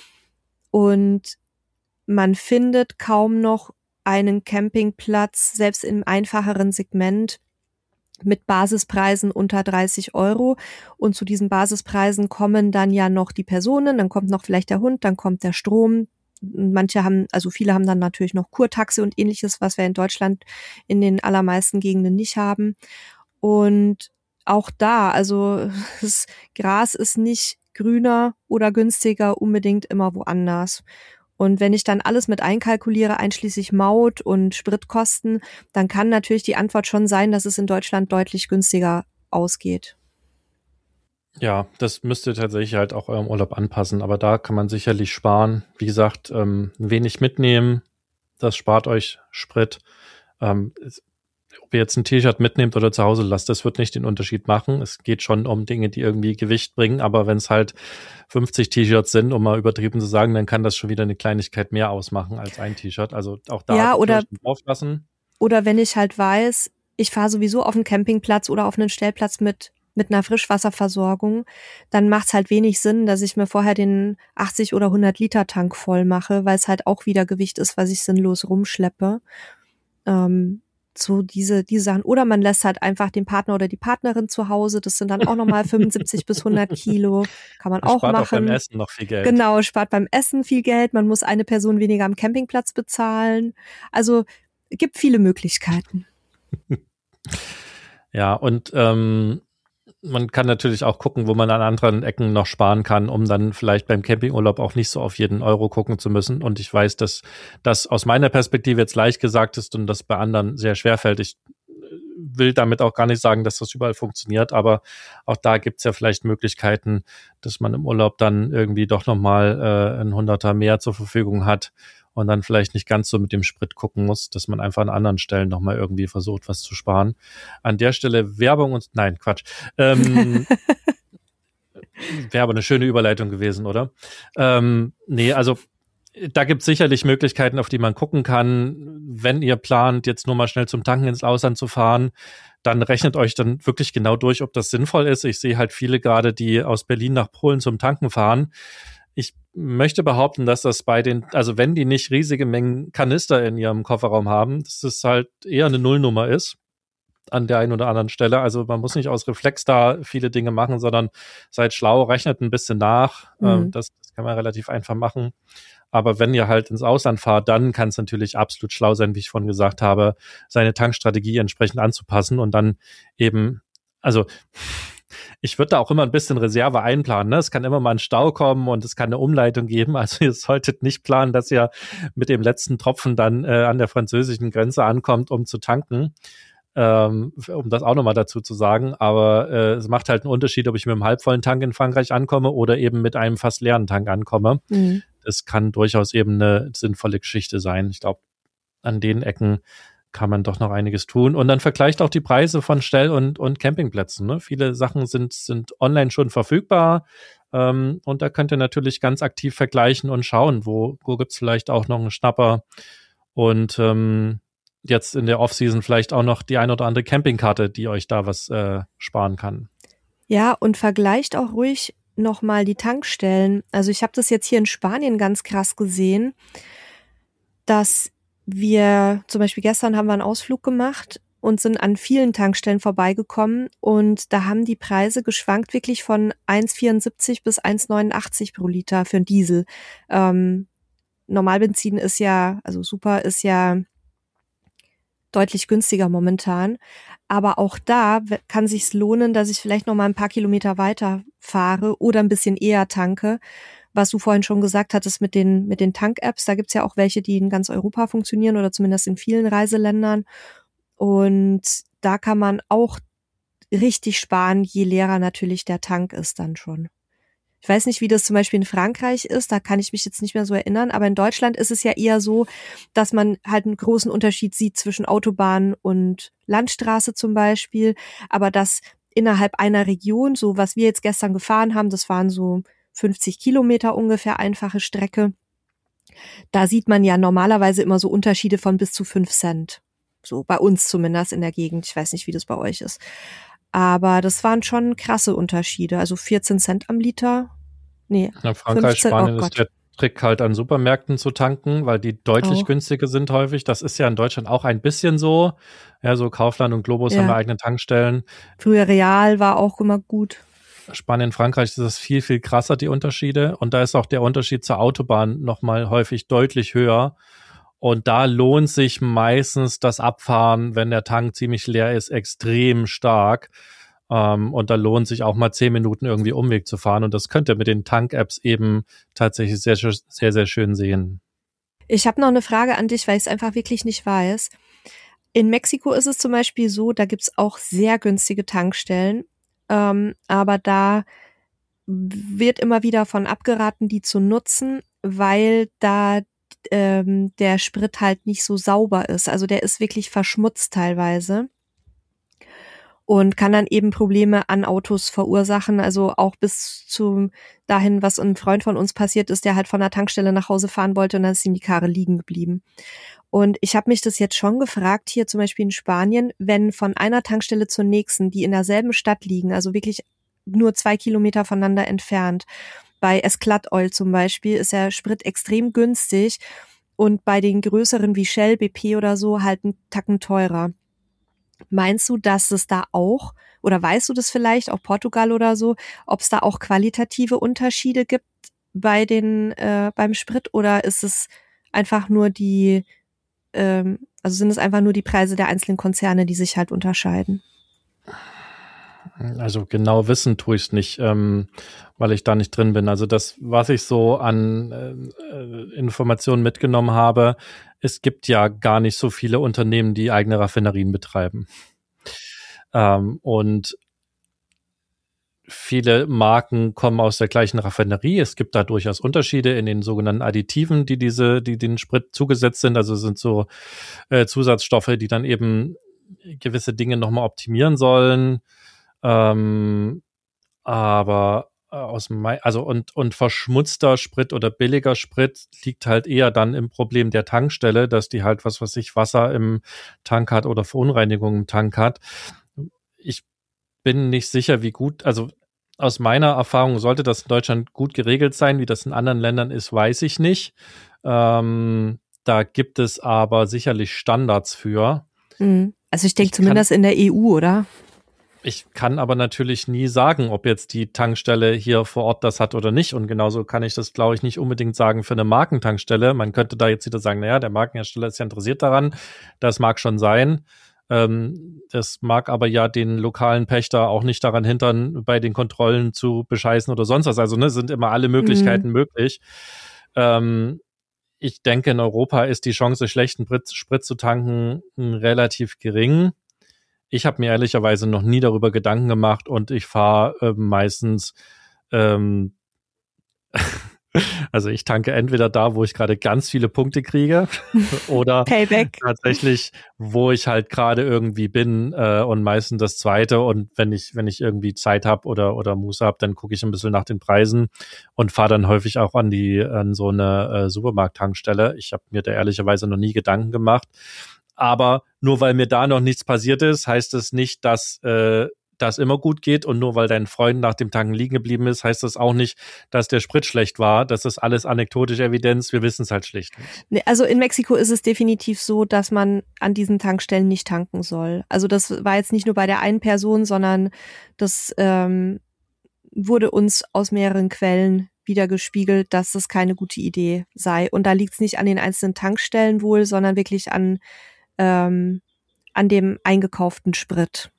Und man findet kaum noch einen Campingplatz, selbst im einfacheren Segment, mit Basispreisen unter dreißig Euro. Und zu diesen Basispreisen kommen dann ja noch die Personen, dann kommt noch vielleicht der Hund, dann kommt der Strom. Manche haben, also viele haben dann natürlich noch Kurtaxe und ähnliches, was wir in Deutschland in den allermeisten Gegenden nicht haben. Und auch da, also das Gras ist nicht grüner oder günstiger unbedingt immer woanders. Und wenn ich dann alles mit einkalkuliere, einschließlich Maut und Spritkosten, dann kann natürlich die Antwort schon sein, dass es in Deutschland deutlich günstiger ausgeht. Ja, das müsst ihr tatsächlich halt auch eurem Urlaub anpassen, aber da kann man sicherlich sparen. Wie gesagt, ähm, wenig mitnehmen, das spart euch Sprit. Ähm, ob ihr jetzt ein T-Shirt mitnehmt oder zu Hause lasst, das wird nicht den Unterschied machen. Es geht schon um Dinge, die irgendwie Gewicht bringen, aber wenn es halt fünfzig T-Shirts sind, um mal übertrieben zu sagen, dann kann das schon wieder eine Kleinigkeit mehr ausmachen als ein T-Shirt. Also auch da ja, oder, auflassen. Oder wenn ich halt weiß, ich fahre sowieso auf einen Campingplatz oder auf einen Stellplatz mit mit einer Frischwasserversorgung, dann macht's halt wenig Sinn, dass ich mir vorher den achtzig oder hundert Liter Tank voll mache, weil es halt auch wieder Gewicht ist, was ich sinnlos rumschleppe. Ähm, so diese, diese Sachen. Oder man lässt halt einfach den Partner oder die Partnerin zu Hause. Das sind dann auch nochmal fünfundsiebzig bis hundert Kilo. Kann man auch spart machen. Spart auch beim Essen noch viel Geld. Genau, spart beim Essen viel Geld. Man muss eine Person weniger am Campingplatz bezahlen. Also gibt viele Möglichkeiten. Ja, und ähm, man kann natürlich auch gucken, wo man an anderen Ecken noch sparen kann, um dann vielleicht beim Campingurlaub auch nicht so auf jeden Euro gucken zu müssen. Und ich weiß, dass das aus meiner Perspektive jetzt leicht gesagt ist und das bei anderen sehr schwer fällt. Ich will damit auch gar nicht sagen, dass das überall funktioniert, aber auch da gibt's ja vielleicht Möglichkeiten, dass man im Urlaub dann irgendwie doch nochmal äh, ein Hunderter mehr zur Verfügung hat und dann vielleicht nicht ganz so mit dem Sprit gucken muss, dass man einfach an anderen Stellen nochmal irgendwie versucht, was zu sparen. An der Stelle Werbung und, nein, Quatsch. Ähm, wäre aber eine schöne Überleitung gewesen, oder? Ähm, nee, also da gibt es sicherlich Möglichkeiten, auf die man gucken kann. Wenn ihr plant, jetzt nur mal schnell zum Tanken ins Ausland zu fahren, dann rechnet euch dann wirklich genau durch, ob das sinnvoll ist. Ich sehe halt viele gerade, die aus Berlin nach Polen zum Tanken fahren. Ich möchte behaupten, dass das bei den, also wenn die nicht riesige Mengen Kanister in ihrem Kofferraum haben, dass es halt eher eine Nullnummer ist an der einen oder anderen Stelle. Also man muss nicht aus Reflex da viele Dinge machen, sondern seid schlau, rechnet ein bisschen nach. Mhm. Das, das kann man relativ einfach machen. Aber wenn ihr halt ins Ausland fahrt, dann kann es natürlich absolut schlau sein, wie ich vorhin gesagt habe, seine Tankstrategie entsprechend anzupassen und dann eben, also ich würde da auch immer ein bisschen Reserve einplanen. Ne? Es kann immer mal ein Stau kommen und es kann eine Umleitung geben. Also ihr solltet nicht planen, dass ihr mit dem letzten Tropfen dann äh, an der französischen Grenze ankommt, um zu tanken. Ähm, um das auch nochmal dazu zu sagen. Aber äh, es macht halt einen Unterschied, ob ich mit einem halbvollen Tank in Frankreich ankomme oder eben mit einem fast leeren Tank ankomme. Mhm. Das kann durchaus eben eine sinnvolle Geschichte sein. Ich glaube, an den Ecken kann man doch noch einiges tun. Und dann vergleicht auch die Preise von Stell- und, und Campingplätzen. Ne? Viele Sachen sind, sind online schon verfügbar. Ähm, und da könnt ihr natürlich ganz aktiv vergleichen und schauen, wo, wo gibt's vielleicht auch noch einen Schnapper. Und ähm, jetzt in der Offseason vielleicht auch noch die ein oder andere Campingkarte, die euch da was äh, sparen kann. Ja, und vergleicht auch ruhig nochmal die Tankstellen. Also ich habe das jetzt hier in Spanien ganz krass gesehen, dass wir, zum Beispiel gestern haben wir einen Ausflug gemacht und sind an vielen Tankstellen vorbeigekommen und da haben die Preise geschwankt wirklich von eins Komma vierundsiebzig bis eins Komma neunundachtzig pro Liter für einen Diesel. Ähm, Normalbenzin ist ja, also Super ist ja deutlich günstiger momentan. Aber auch da kann sich's lohnen, dass ich vielleicht noch mal ein paar Kilometer weiter fahre oder ein bisschen eher tanke. Was du vorhin schon gesagt hattest mit den, mit den Tank-Apps, da gibt's ja auch welche, die in ganz Europa funktionieren oder zumindest in vielen Reiseländern. Und da kann man auch richtig sparen, je leerer natürlich der Tank ist dann schon. Ich weiß nicht, wie das zum Beispiel in Frankreich ist, da kann ich mich jetzt nicht mehr so erinnern, aber in Deutschland ist es ja eher so, dass man halt einen großen Unterschied sieht zwischen Autobahn und Landstraße zum Beispiel, aber dass innerhalb einer Region, so was wir jetzt gestern gefahren haben, das waren so fünfzig Kilometer ungefähr einfache Strecke, da sieht man ja normalerweise immer so Unterschiede von bis zu fünf Cent. So bei uns zumindest in der Gegend, ich weiß nicht, wie das bei euch ist. Aber das waren schon krasse Unterschiede. Also vierzehn Cent am Liter. Nee. In Frankreich, fünfzehn, Spanien oh ist der Trick halt an Supermärkten zu tanken, weil die deutlich oh. günstiger sind häufig. Das ist ja in Deutschland auch ein bisschen so. Ja, so Kaufland und Globus ja. haben ja eigene Tankstellen. Früher Real war auch immer gut. Spanien, Frankreich ist das viel, viel krasser, die Unterschiede. Und da ist auch der Unterschied zur Autobahn nochmal häufig deutlich höher. Und da lohnt sich meistens das Abfahren, wenn der Tank ziemlich leer ist, extrem stark. Um, und da lohnt sich auch mal zehn Minuten irgendwie Umweg zu fahren. Und das könnt ihr mit den Tank-Apps eben tatsächlich sehr, sehr, sehr schön sehen. Ich habe noch eine Frage an dich, weil ich es einfach wirklich nicht weiß. In Mexiko ist es zum Beispiel so, da gibt's auch sehr günstige Tankstellen. Ähm, aber da wird immer wieder von abgeraten, die zu nutzen, weil da ähm, der Sprit halt nicht so sauber ist. Also der ist wirklich verschmutzt teilweise. Und kann dann eben Probleme an Autos verursachen, also auch bis zu dahin, was ein Freund von uns passiert ist, der halt von der Tankstelle nach Hause fahren wollte und dann ist ihm die Karre liegen geblieben. Und ich habe mich das jetzt schon gefragt, hier zum Beispiel in Spanien, wenn von einer Tankstelle zur nächsten, die in derselben Stadt liegen, also wirklich nur zwei Kilometer voneinander entfernt, bei Esclat Oil zum Beispiel ist der Sprit extrem günstig und bei den größeren wie Shell, B P oder so halt einen Tacken teurer. Meinst du, dass es da auch, oder weißt du das vielleicht, auch Portugal oder so, ob es da auch qualitative Unterschiede gibt bei den äh, beim Sprit oder ist es einfach nur die, ähm, also sind es einfach nur die Preise der einzelnen Konzerne, die sich halt unterscheiden? Also genau wissen tue ich es nicht, ähm, weil ich da nicht drin bin. Also das, was ich so an äh, Informationen mitgenommen habe, es gibt ja gar nicht so viele Unternehmen, die eigene Raffinerien betreiben. Ähm, und viele Marken kommen aus der gleichen Raffinerie. Es gibt da durchaus Unterschiede in den sogenannten Additiven, die diese, die den Sprit zugesetzt sind. Also sind so äh, Zusatzstoffe, die dann eben gewisse Dinge nochmal optimieren sollen. Ähm, aber aus Mai, also und, und verschmutzter Sprit oder billiger Sprit liegt halt eher dann im Problem der Tankstelle, dass die halt was weiß ich, Wasser im Tank hat oder Verunreinigung im Tank hat. Ich bin nicht sicher, wie gut, also aus meiner Erfahrung sollte das in Deutschland gut geregelt sein. Wie das in anderen Ländern ist, weiß ich nicht. Ähm, da gibt es aber sicherlich Standards für. Also ich denke Ich zumindest kann, in der E U, oder? Ich kann aber natürlich nie sagen, ob jetzt die Tankstelle hier vor Ort das hat oder nicht. Und genauso kann ich das, glaube ich, nicht unbedingt sagen für eine Markentankstelle. Man könnte da jetzt wieder sagen, naja, der Markenhersteller ist ja interessiert daran. Das mag schon sein. Ähm, das mag aber ja den lokalen Pächter auch nicht daran hindern, bei den Kontrollen zu bescheißen oder sonst was. Also ne, sind immer alle Möglichkeiten mhm. möglich. Ähm, ich denke, in Europa ist die Chance, schlechten Sprit zu tanken, relativ gering. Ich habe mir ehrlicherweise noch nie darüber Gedanken gemacht und ich fahre äh, meistens, ähm, also ich tanke entweder da, wo ich gerade ganz viele Punkte kriege oder Payback. Tatsächlich, wo ich halt gerade irgendwie bin äh, und meistens das Zweite. Und wenn ich wenn ich irgendwie Zeit habe oder oder Muße habe, dann gucke ich ein bisschen nach den Preisen und fahre dann häufig auch an die an so eine äh, Supermarkt-Tankstelle. Ich habe mir da ehrlicherweise noch nie Gedanken gemacht. Aber nur weil mir da noch nichts passiert ist, heißt es nicht, dass äh, das immer gut geht. Und nur weil dein Freund nach dem Tanken liegen geblieben ist, heißt das auch nicht, dass der Sprit schlecht war. Das ist alles anekdotische Evidenz. Wir wissen es halt schlicht nicht. Also in Mexiko ist es definitiv so, dass man an diesen Tankstellen nicht tanken soll. Also das war jetzt nicht nur bei der einen Person, sondern das ähm, wurde uns aus mehreren Quellen wiedergespiegelt, dass das keine gute Idee sei. Und da liegt es nicht an den einzelnen Tankstellen wohl, sondern wirklich an ähm, an dem eingekauften Sprit.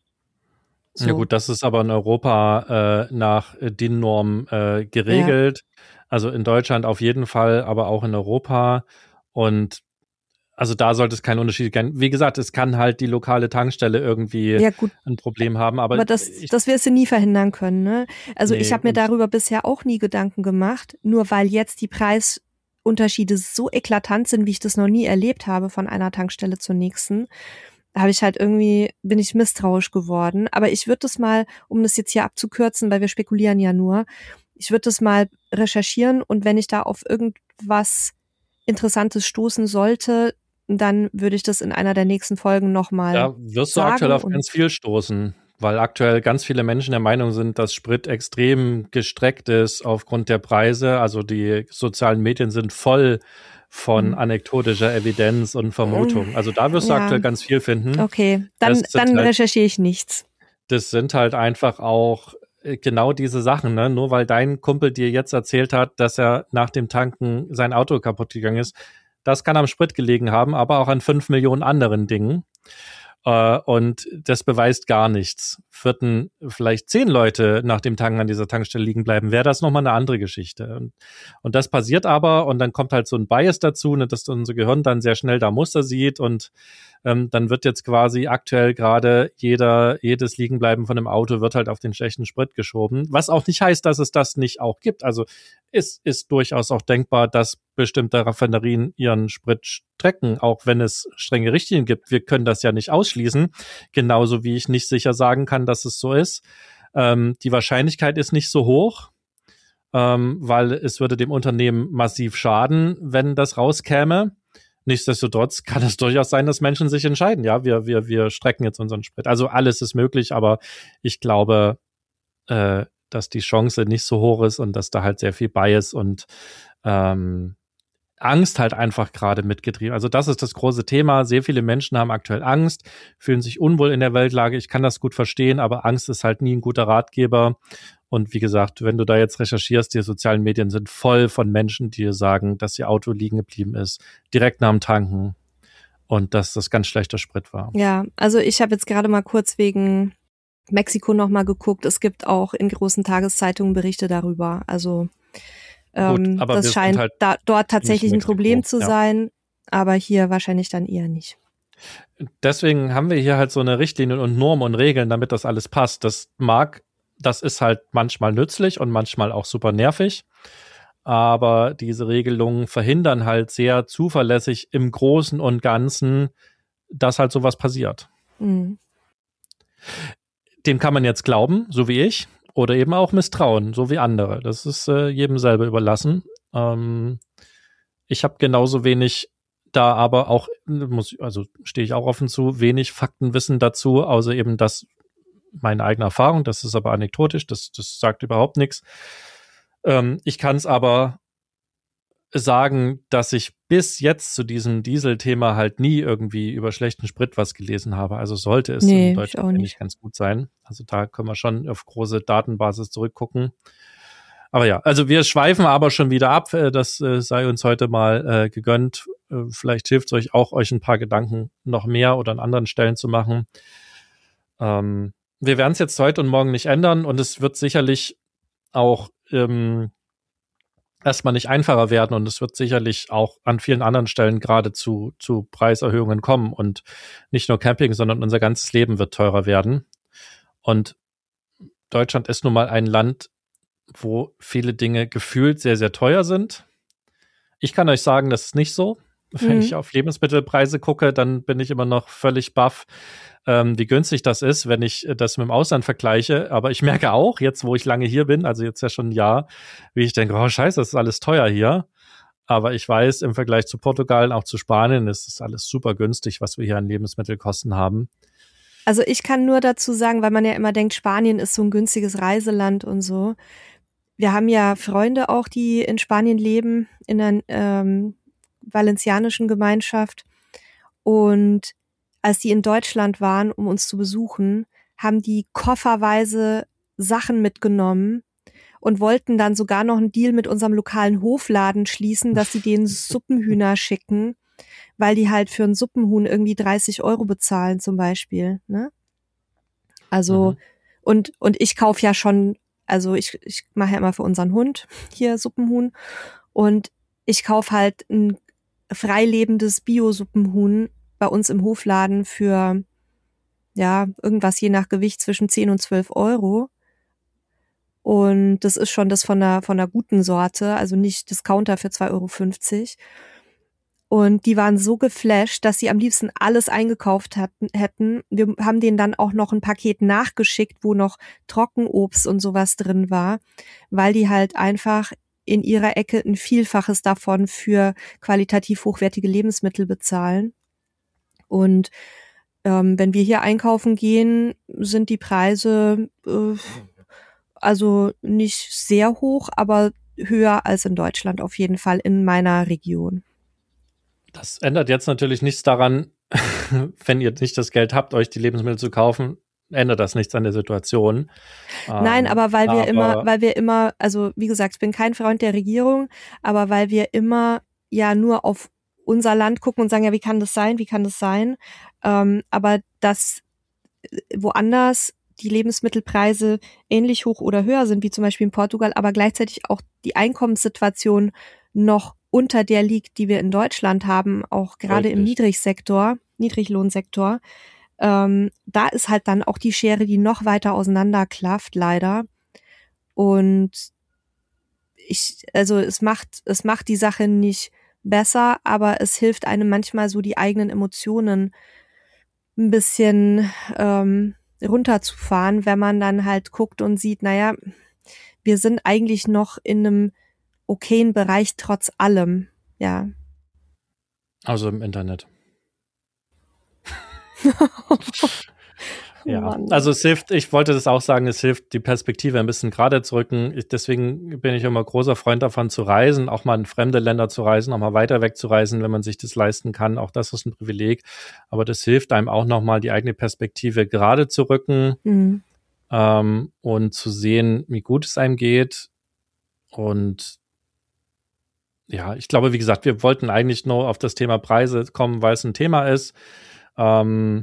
So. Ja gut, das ist aber in Europa äh, nach D I N-Norm äh, geregelt. Ja. Also in Deutschland auf jeden Fall, aber auch in Europa. Und also da sollte es keinen Unterschied geben. Wie gesagt, es kann halt die lokale Tankstelle irgendwie ja, gut. ein Problem haben. Aber, aber das, ich, das wirst du nie verhindern können. Ne? Also nee, ich habe mir darüber bisher auch nie Gedanken gemacht, nur weil jetzt die Preisunterschiede so eklatant sind, wie ich das noch nie erlebt habe von einer Tankstelle zur nächsten. habe ich halt irgendwie, bin ich misstrauisch geworden. Aber ich würde das mal, um das jetzt hier abzukürzen, weil wir spekulieren ja nur, ich würde das mal recherchieren und wenn ich da auf irgendwas Interessantes stoßen sollte, dann würde ich das in einer der nächsten Folgen nochmal sagen. Da wirst du aktuell auf ganz viel stoßen, weil aktuell ganz viele Menschen der Meinung sind, dass Sprit extrem gestreckt ist aufgrund der Preise. Also die sozialen Medien sind voll von anekdotischer Evidenz und Vermutung. Also da wirst du ja aktuell ganz viel finden. Okay, dann, dann halt, recherchiere ich nichts. Das sind halt einfach auch genau diese Sachen, ne? Nur weil dein Kumpel dir jetzt erzählt hat, dass er nach dem Tanken sein Auto kaputt gegangen ist, das kann am Sprit gelegen haben, aber auch an fünf Millionen anderen Dingen. Uh, und das beweist gar nichts. Würden vielleicht zehn Leute nach dem Tanken an dieser Tankstelle liegen bleiben, wäre das nochmal eine andere Geschichte. Und, und das passiert aber und dann kommt halt so ein Bias dazu, ne, dass unser Gehirn dann sehr schnell da Muster sieht und ähm, dann wird jetzt quasi aktuell gerade jeder, jedes Liegenbleiben von einem Auto wird halt auf den schlechten Sprit geschoben, was auch nicht heißt, dass es das nicht auch gibt. Also es ist durchaus auch denkbar, dass bestimmte Raffinerien ihren Sprit strecken, auch wenn es strenge Richtlinien gibt. Wir können das ja nicht ausschließen, genauso wie ich nicht sicher sagen kann, dass es so ist. Ähm, die Wahrscheinlichkeit ist nicht so hoch, ähm, weil es würde dem Unternehmen massiv schaden, wenn das rauskäme. Nichtsdestotrotz kann es durchaus sein, dass Menschen sich entscheiden, ja, wir, wir, wir strecken jetzt unseren Sprit. Also alles ist möglich, aber ich glaube, äh, dass die Chance nicht so hoch ist und dass da halt sehr viel Bias und ähm, Angst halt einfach gerade mitgetrieben. Also das ist das große Thema. Sehr viele Menschen haben aktuell Angst, fühlen sich unwohl in der Weltlage. Ich kann das gut verstehen, aber Angst ist halt nie ein guter Ratgeber. Und wie gesagt, wenn du da jetzt recherchierst, die sozialen Medien sind voll von Menschen, die dir sagen, dass ihr Auto liegen geblieben ist, direkt nach dem Tanken und dass das ganz schlechter Sprit war. Ja, also ich habe jetzt gerade mal kurz wegen Mexiko nochmal geguckt. Es gibt auch in großen Tageszeitungen Berichte darüber. Also ähm, Gut, aber das scheint halt da, dort tatsächlich ein Problem zu ja. sein, aber hier wahrscheinlich dann eher nicht. Deswegen haben wir hier halt so eine Richtlinie und Normen und Regeln, damit das alles passt. Das mag, das ist halt manchmal nützlich und manchmal auch super nervig. Aber diese Regelungen verhindern halt sehr zuverlässig im Großen und Ganzen, dass halt sowas passiert. Mhm. Dem kann man jetzt glauben, so wie ich, oder eben auch misstrauen, so wie andere. Das ist äh, jedem selber überlassen. Ähm, ich habe genauso wenig da aber auch, muss, also stehe ich auch offen zu, wenig Faktenwissen dazu, außer eben das meine eigene Erfahrung, das ist aber anekdotisch, das, das sagt überhaupt nichts. Ähm, ich kann es aber sagen, dass ich bis jetzt zu diesem Diesel-Thema halt nie irgendwie über schlechten Sprit was gelesen habe. Also sollte es Nee, in ich Deutschland auch nicht. eigentlich ganz gut sein. Also da können wir schon auf große Datenbasis zurückgucken. Aber ja, also wir schweifen aber schon wieder ab. Das äh, sei uns heute mal äh, gegönnt. Äh, vielleicht hilft es euch auch, euch ein paar Gedanken noch mehr oder an anderen Stellen zu machen. Ähm, wir werden es jetzt heute und morgen nicht ändern und es wird sicherlich auch ähm, erstmal nicht einfacher werden und es wird sicherlich auch an vielen anderen Stellen gerade zu, zu Preiserhöhungen kommen und nicht nur Camping, sondern unser ganzes Leben wird teurer werden. Und Deutschland ist nun mal ein Land, wo viele Dinge gefühlt sehr, sehr teuer sind. Ich kann euch sagen, das ist nicht so. Wenn Mhm. ich auf Lebensmittelpreise gucke, dann bin ich immer noch völlig baff, ähm, wie günstig das ist, wenn ich das mit dem Ausland vergleiche. Aber ich merke auch, jetzt wo ich lange hier bin, also jetzt ja schon ein Jahr, wie ich denke, oh scheiße, das ist alles teuer hier. Aber ich weiß, im Vergleich zu Portugal und auch zu Spanien ist es alles super günstig, was wir hier an Lebensmittelkosten haben. Also ich kann nur dazu sagen, weil man ja immer denkt, Spanien ist so ein günstiges Reiseland und so. Wir haben ja Freunde auch, die in Spanien leben, in einer ähm, valencianischen Gemeinschaft. Und als die in Deutschland waren, um uns zu besuchen, haben die kofferweise Sachen mitgenommen und wollten dann sogar noch einen Deal mit unserem lokalen Hofladen schließen, dass sie denen Suppenhühner schicken, weil die halt für einen Suppenhuhn irgendwie dreißig Euro bezahlen zum Beispiel. Ne? Also Mhm. und und ich kaufe ja schon, also ich ich mache ja immer für unseren Hund hier Suppenhuhn und ich kaufe halt ein freilebendes Bio-Suppenhuhn bei uns im Hofladen für ja irgendwas je nach Gewicht zwischen zehn und zwölf Euro. Und das ist schon das von der von der guten Sorte, also nicht Discounter für zwei Euro fünfzig. Und die waren so geflasht, dass sie am liebsten alles eingekauft hatten, hätten. Wir haben denen dann auch noch ein Paket nachgeschickt, wo noch Trockenobst und sowas drin war, weil die halt einfach in ihrer Ecke ein Vielfaches davon für qualitativ hochwertige Lebensmittel bezahlen. Und ähm, wenn wir hier einkaufen gehen, sind die Preise äh, also nicht sehr hoch, aber höher als in Deutschland auf jeden Fall in meiner Region. Das ändert jetzt natürlich nichts daran, wenn ihr nicht das Geld habt, euch die Lebensmittel zu kaufen, ändert das nichts an der Situation. Nein, Ähm, aber weil wir aber immer, weil wir immer, also wie gesagt, ich bin kein Freund der Regierung, aber weil wir immer ja nur auf unser Land gucken und sagen, ja, wie kann das sein, wie kann das sein? Ähm, aber dass woanders die Lebensmittelpreise ähnlich hoch oder höher sind, wie zum Beispiel in Portugal, aber gleichzeitig auch die Einkommenssituation noch unter der liegt, die wir in Deutschland haben, auch gerade im Deutlich. Niedrigsektor, Niedriglohnsektor. Ähm, da ist halt dann auch die Schere, die noch weiter auseinanderklafft, leider. Und ich, also es macht, es macht die Sache nicht besser, aber es hilft einem manchmal so die eigenen Emotionen ein bisschen ähm, runterzufahren, wenn man dann halt guckt und sieht, naja, wir sind eigentlich noch in einem okayen Bereich trotz allem, ja. Also im Internet. Ja, Mann. also es hilft, ich wollte das auch sagen, es hilft, die Perspektive ein bisschen gerade zu rücken. Ich, deswegen bin ich immer großer Freund davon zu reisen, auch mal in fremde Länder zu reisen, auch mal weiter weg zu reisen, wenn man sich das leisten kann. Auch das ist ein Privileg. Aber das hilft einem auch nochmal, die eigene Perspektive gerade zu rücken Mhm. ähm, und zu sehen, wie gut es einem geht. Und ja, ich glaube, wie gesagt, wir wollten eigentlich nur auf das Thema Preise kommen, weil es ein Thema ist. Ähm,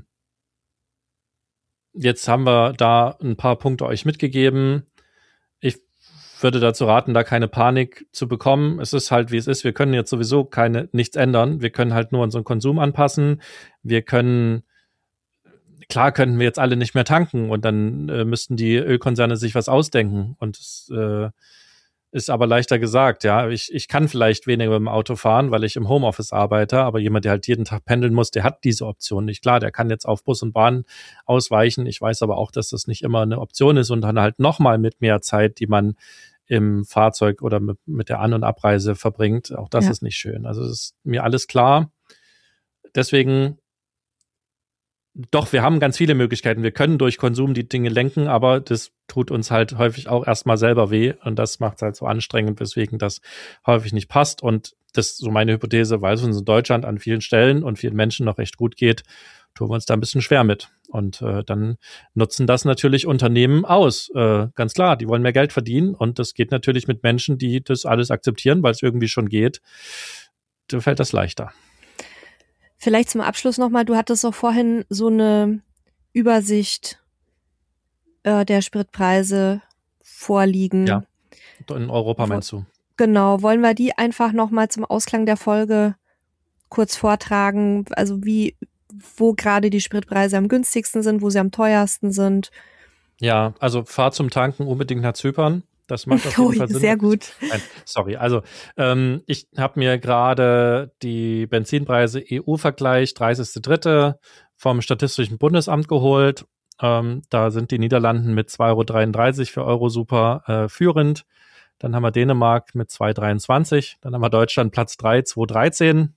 Jetzt haben wir da ein paar Punkte euch mitgegeben. Ich würde dazu raten, da keine Panik zu bekommen. Es ist halt, wie es ist. Wir können jetzt sowieso keine nichts ändern. Wir können halt nur unseren Konsum anpassen. Wir können, klar könnten wir jetzt alle nicht mehr tanken und dann äh, müssten die Ölkonzerne sich was ausdenken. Und es äh, ist aber leichter gesagt, ja. Ich, ich kann vielleicht weniger mit dem Auto fahren, weil ich im Homeoffice arbeite, aber jemand, der halt jeden Tag pendeln muss, der hat diese Option nicht. Klar, der kann jetzt auf Bus und Bahn ausweichen. Ich weiß aber auch, dass das nicht immer eine Option ist und dann halt nochmal mit mehr Zeit, die man im Fahrzeug oder mit, mit der An- und Abreise verbringt. Auch das Ja. ist nicht schön. Also es ist mir alles klar. Deswegen doch, wir haben ganz viele Möglichkeiten. Wir können durch Konsum die Dinge lenken, aber das tut uns halt häufig auch erstmal selber weh und das macht es halt so anstrengend, weswegen das häufig nicht passt. Und das ist so meine Hypothese, weil es uns in Deutschland an vielen Stellen und vielen Menschen noch recht gut geht, tun wir uns da ein bisschen schwer mit. Und äh, dann nutzen das natürlich Unternehmen aus. Äh, ganz klar, die wollen mehr Geld verdienen und das geht natürlich mit Menschen, die das alles akzeptieren, weil es irgendwie schon geht. Da fällt das leichter. Vielleicht zum Abschluss nochmal, du hattest auch vorhin so eine Übersicht äh, der Spritpreise vorliegen. Ja, in Europa meinst du? Genau, wollen wir die einfach nochmal zum Ausklang der Folge kurz vortragen, also wie, wo gerade die Spritpreise am günstigsten sind, wo sie am teuersten sind. Ja, also fahr zum Tanken unbedingt nach Zypern. Das macht auf jeden oh, Fall Sinn. Sehr gut. Nein, sorry, also ähm, ich habe mir gerade die Benzinpreise E U-Vergleich dreißigster dritter vom Statistischen Bundesamt geholt. Ähm, da sind die Niederlanden mit zwei Euro dreiunddreißig für Eurosuper äh, führend. Dann haben wir Dänemark mit zwei Euro dreiundzwanzig. Dann haben wir Deutschland Platz drei, zwei Euro dreizehn.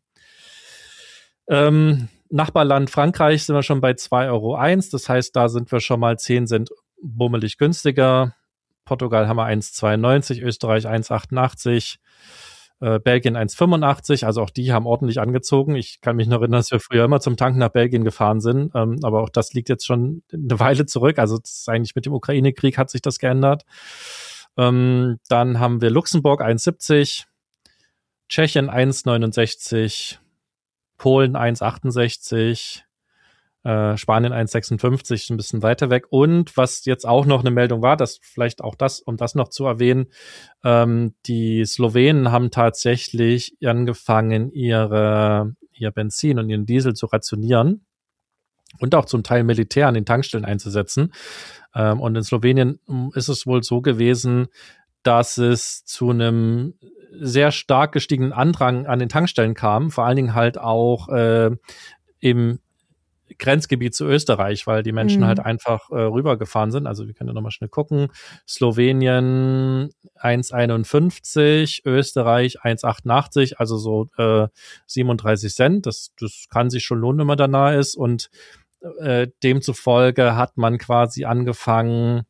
Ähm, Nachbarland Frankreich sind wir schon bei zwei Euro eins. Das heißt, da sind wir schon mal zehn Cent bummelig günstiger. Portugal haben wir eins Euro zweiundneunzig, Österreich eins Euro achtundachtzig, äh, Belgien eins Euro fünfundachtzig, also auch die haben ordentlich angezogen. Ich kann mich noch erinnern, dass wir früher immer zum Tanken nach Belgien gefahren sind, ähm, aber auch das liegt jetzt schon eine Weile zurück, also das ist eigentlich mit dem Ukraine-Krieg hat sich das geändert. Ähm, dann haben wir Luxemburg eins Euro siebzig, Tschechien eins Euro neunundsechzig, Polen eins Euro achtundsechzig, Äh, Spanien eins Euro sechsundfünfzig, ein bisschen weiter weg. Und was jetzt auch noch eine Meldung war, das vielleicht auch das, um das noch zu erwähnen, ähm, die Slowenen haben tatsächlich angefangen, ihre, ihr Benzin und ihren Diesel zu rationieren und auch zum Teil Militär an den Tankstellen einzusetzen. Ähm, und in Slowenien ist es wohl so gewesen, dass es zu einem sehr stark gestiegenen Andrang an den Tankstellen kam, vor allen Dingen halt auch äh, im Grenzgebiet zu Österreich, weil die Menschen mhm. halt einfach äh, rübergefahren sind. Also wir können ja nochmal schnell gucken. Slowenien eins Euro einundfünfzig, Österreich eins Euro achtundachtzig, also so äh, siebenunddreißig Cent. Das, das kann sich schon lohnen, wenn man da nahe ist. Und äh, demzufolge hat man quasi angefangen,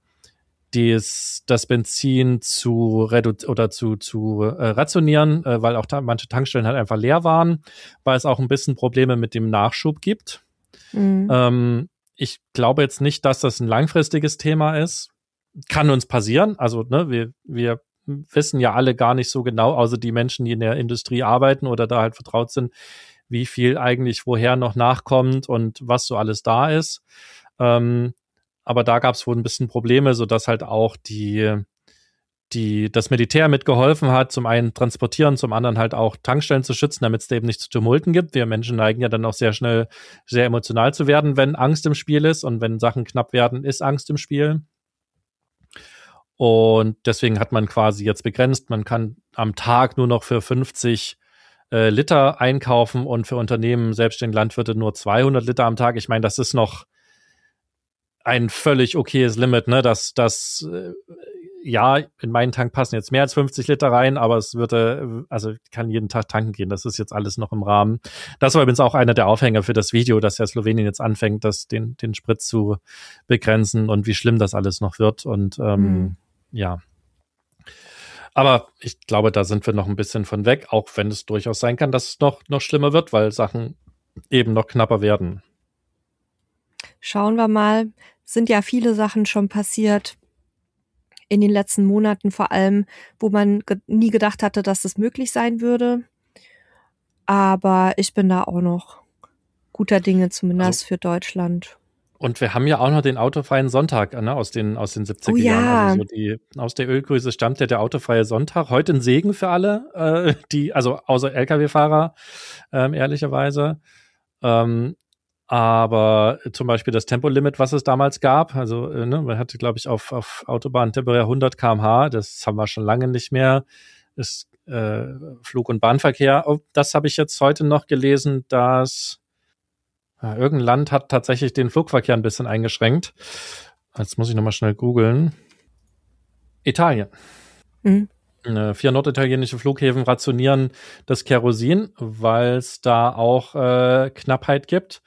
dies, das Benzin zu redu- oder zu, zu äh, rationieren, äh, weil auch ta- manche Tankstellen halt einfach leer waren, weil es auch ein bisschen Probleme mit dem Nachschub gibt. Mhm. Ähm, ich glaube jetzt nicht, dass das ein langfristiges Thema ist. Kann uns passieren. Also, ne, wir, wir wissen ja alle gar nicht so genau, außer die Menschen, die in der Industrie arbeiten oder da halt vertraut sind, wie viel eigentlich woher noch nachkommt und was so alles da ist. Ähm, aber da gab es wohl ein bisschen Probleme, sodass halt auch die die das Militär mitgeholfen hat, zum einen transportieren, zum anderen halt auch Tankstellen zu schützen, damit es da eben nicht zu Tumulten gibt. Wir Menschen neigen ja dann auch sehr schnell sehr emotional zu werden, wenn Angst im Spiel ist und wenn Sachen knapp werden, ist Angst im Spiel. Und deswegen hat man quasi jetzt begrenzt, man kann am Tag nur noch für fünfzig äh, Liter einkaufen und für Unternehmen, selbstständige Landwirte nur zweihundert Liter am Tag. Ich meine, das ist noch ein völlig okayes Limit, ne, dass das äh, ja, in meinen Tank passen jetzt mehr als fünfzig Liter rein, aber es würde, also ich kann jeden Tag tanken gehen, das ist jetzt alles noch im Rahmen. Das war übrigens auch einer der Aufhänger für das Video, dass ja Slowenien jetzt anfängt, das, den, den Sprit zu begrenzen und wie schlimm das alles noch wird und ähm, mhm. ja. Aber ich glaube, da sind wir noch ein bisschen von weg, auch wenn es durchaus sein kann, dass es noch, noch schlimmer wird, weil Sachen eben noch knapper werden. Schauen wir mal, sind ja viele Sachen schon passiert, in den letzten Monaten vor allem, wo man ge- nie gedacht hatte, dass das möglich sein würde. Aber ich bin da auch noch guter Dinge, zumindest also, für Deutschland. Und wir haben ja auch noch den autofreien Sonntag, ne, aus den, aus den siebziger Oh ja. Jahren. Also so die, aus der Ölkrise stammt ja der autofreie Sonntag. Heute ein Segen für alle, äh, die, also außer L K W-Fahrer, ähm, ehrlicherweise. Ähm, aber zum Beispiel das Tempolimit, was es damals gab, also äh, ne, man hatte, glaube ich, auf, auf Autobahn temporär hundert Kilometer pro Stunde, das haben wir schon lange nicht mehr. Ist äh, Flug- und Bahnverkehr. Oh, das habe ich jetzt heute noch gelesen, dass ja, irgendein Land hat tatsächlich den Flugverkehr ein bisschen eingeschränkt. Jetzt muss ich nochmal schnell googeln. Italien. Mhm. Vier norditalienische Flughäfen rationieren das Kerosin, weil es da auch äh, Knappheit gibt.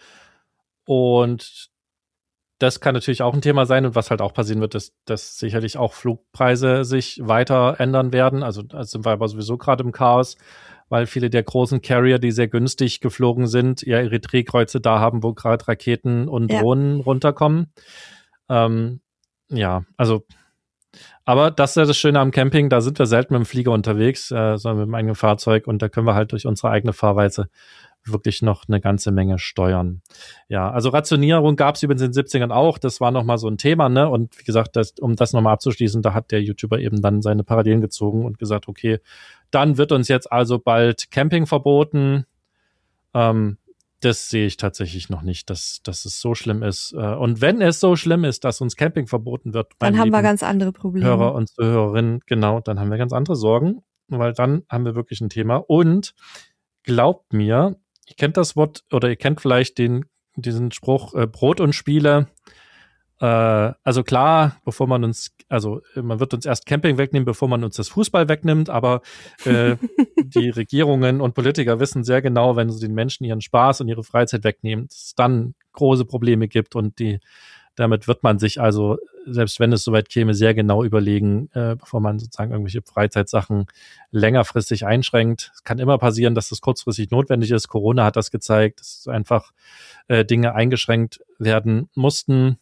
Und das kann natürlich auch ein Thema sein. Und was halt auch passieren wird, ist, dass sicherlich auch Flugpreise sich weiter ändern werden. Also da sind wir aber sowieso gerade im Chaos, weil viele der großen Carrier, die sehr günstig geflogen sind, ja ihre Drehkreuze da haben, wo gerade Raketen und Drohnen ja. runterkommen. Ähm, ja, also aber das ist ja das Schöne am Camping, da sind wir selten mit dem Flieger unterwegs, äh, sondern mit dem eigenen Fahrzeug und da können wir halt durch unsere eigene Fahrweise wirklich noch eine ganze Menge steuern. Ja, also Rationierung gab es übrigens in den siebzigern auch, das war nochmal so ein Thema, ne? Und wie gesagt, das, um das nochmal abzuschließen, da hat der YouTuber eben dann seine Parallelen gezogen und gesagt, okay, dann wird uns jetzt also bald Camping verboten. Ähm, das sehe ich tatsächlich noch nicht, dass, dass es so schlimm ist. Und wenn es so schlimm ist, dass uns Camping verboten wird, dann haben wir ganz andere Probleme. Hörer und Zuhörerinnen, genau, dann haben wir ganz andere Sorgen, weil dann haben wir wirklich ein Thema. Und glaubt mir, ihr kennt das Wort oder ihr kennt vielleicht den diesen Spruch äh, Brot und Spiele. Äh, also klar, bevor man uns, also man wird uns erst Camping wegnehmen, bevor man uns das Fußball wegnimmt, aber äh, die Regierungen und Politiker wissen sehr genau, wenn sie den Menschen ihren Spaß und ihre Freizeit wegnehmen, dass es dann große Probleme gibt und die damit wird man sich also, selbst wenn es soweit käme, sehr genau überlegen, äh, bevor man sozusagen irgendwelche Freizeitsachen längerfristig einschränkt. Es kann immer passieren, dass das kurzfristig notwendig ist. Corona hat das gezeigt, dass einfach äh, Dinge eingeschränkt werden mussten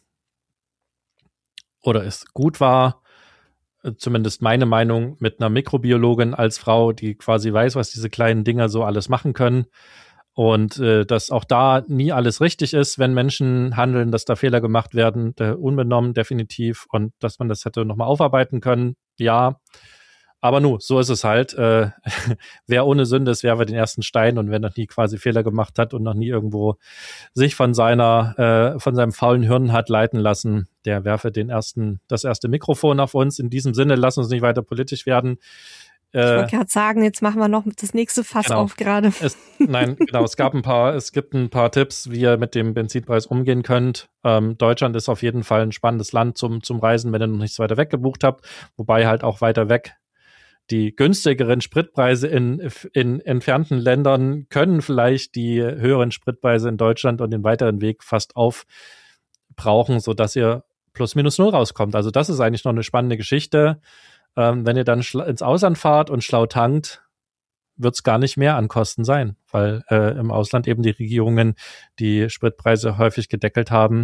oder es gut war. Zumindest meine Meinung mit einer Mikrobiologin als Frau, die quasi weiß, was diese kleinen Dinger so alles machen können. Und äh, dass auch da nie alles richtig ist, wenn Menschen handeln, dass da Fehler gemacht werden, äh, unbenommen definitiv. Und dass man das hätte nochmal aufarbeiten können, ja. Aber nu, so ist es halt. Äh, wer ohne Sünde ist, werfe den ersten Stein. Und wer noch nie quasi Fehler gemacht hat und noch nie irgendwo sich von seiner, äh, von seinem faulen Hirn hat leiten lassen, der werfe den ersten, das erste Mikrofon auf uns. In diesem Sinne, lass uns nicht weiter politisch werden. Ich wollte gerade sagen, jetzt machen wir noch das nächste Fass genau. auf gerade. Es, nein, genau, es gab ein paar, es gibt ein paar Tipps, wie ihr mit dem Benzinpreis umgehen könnt. Ähm, Deutschland ist auf jeden Fall ein spannendes Land zum, zum Reisen, wenn ihr noch nichts weiter weg gebucht habt. Wobei halt auch weiter weg die günstigeren Spritpreise in, in entfernten Ländern können vielleicht die höheren Spritpreise in Deutschland und den weiteren Weg fast aufbrauchen, sodass ihr plus minus null rauskommt. Also das ist eigentlich noch eine spannende Geschichte. Ähm, wenn ihr dann schla- ins Ausland fahrt und schlau tankt, wird es gar nicht mehr an Kosten sein, weil äh, im Ausland eben die Regierungen die Spritpreise häufig gedeckelt haben.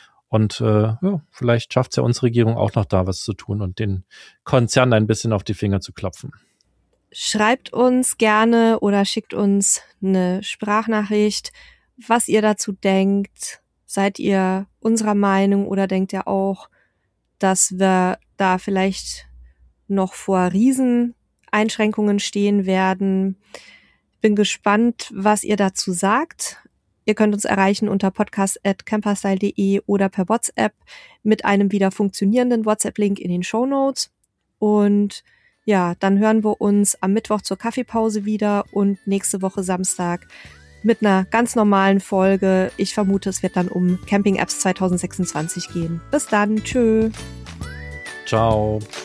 Und äh, ja, vielleicht schafft es ja unsere Regierung auch noch da was zu tun und den Konzernen ein bisschen auf die Finger zu klopfen. Schreibt uns gerne oder schickt uns eine Sprachnachricht, was ihr dazu denkt. Seid ihr unserer Meinung oder denkt ihr auch, dass wir da vielleicht noch vor Rieseneinschränkungen stehen werden? Bin gespannt, was ihr dazu sagt. Ihr könnt uns erreichen unter podcast at camperstyle punkt de oder per WhatsApp mit einem wieder funktionierenden WhatsApp-Link in den Shownotes. Und ja, dann hören wir uns am Mittwoch zur Kaffeepause wieder und nächste Woche Samstag mit einer ganz normalen Folge. Ich vermute, es wird dann um Camping-Apps zwanzig sechsundzwanzig gehen. Bis dann. Tschö. Ciao.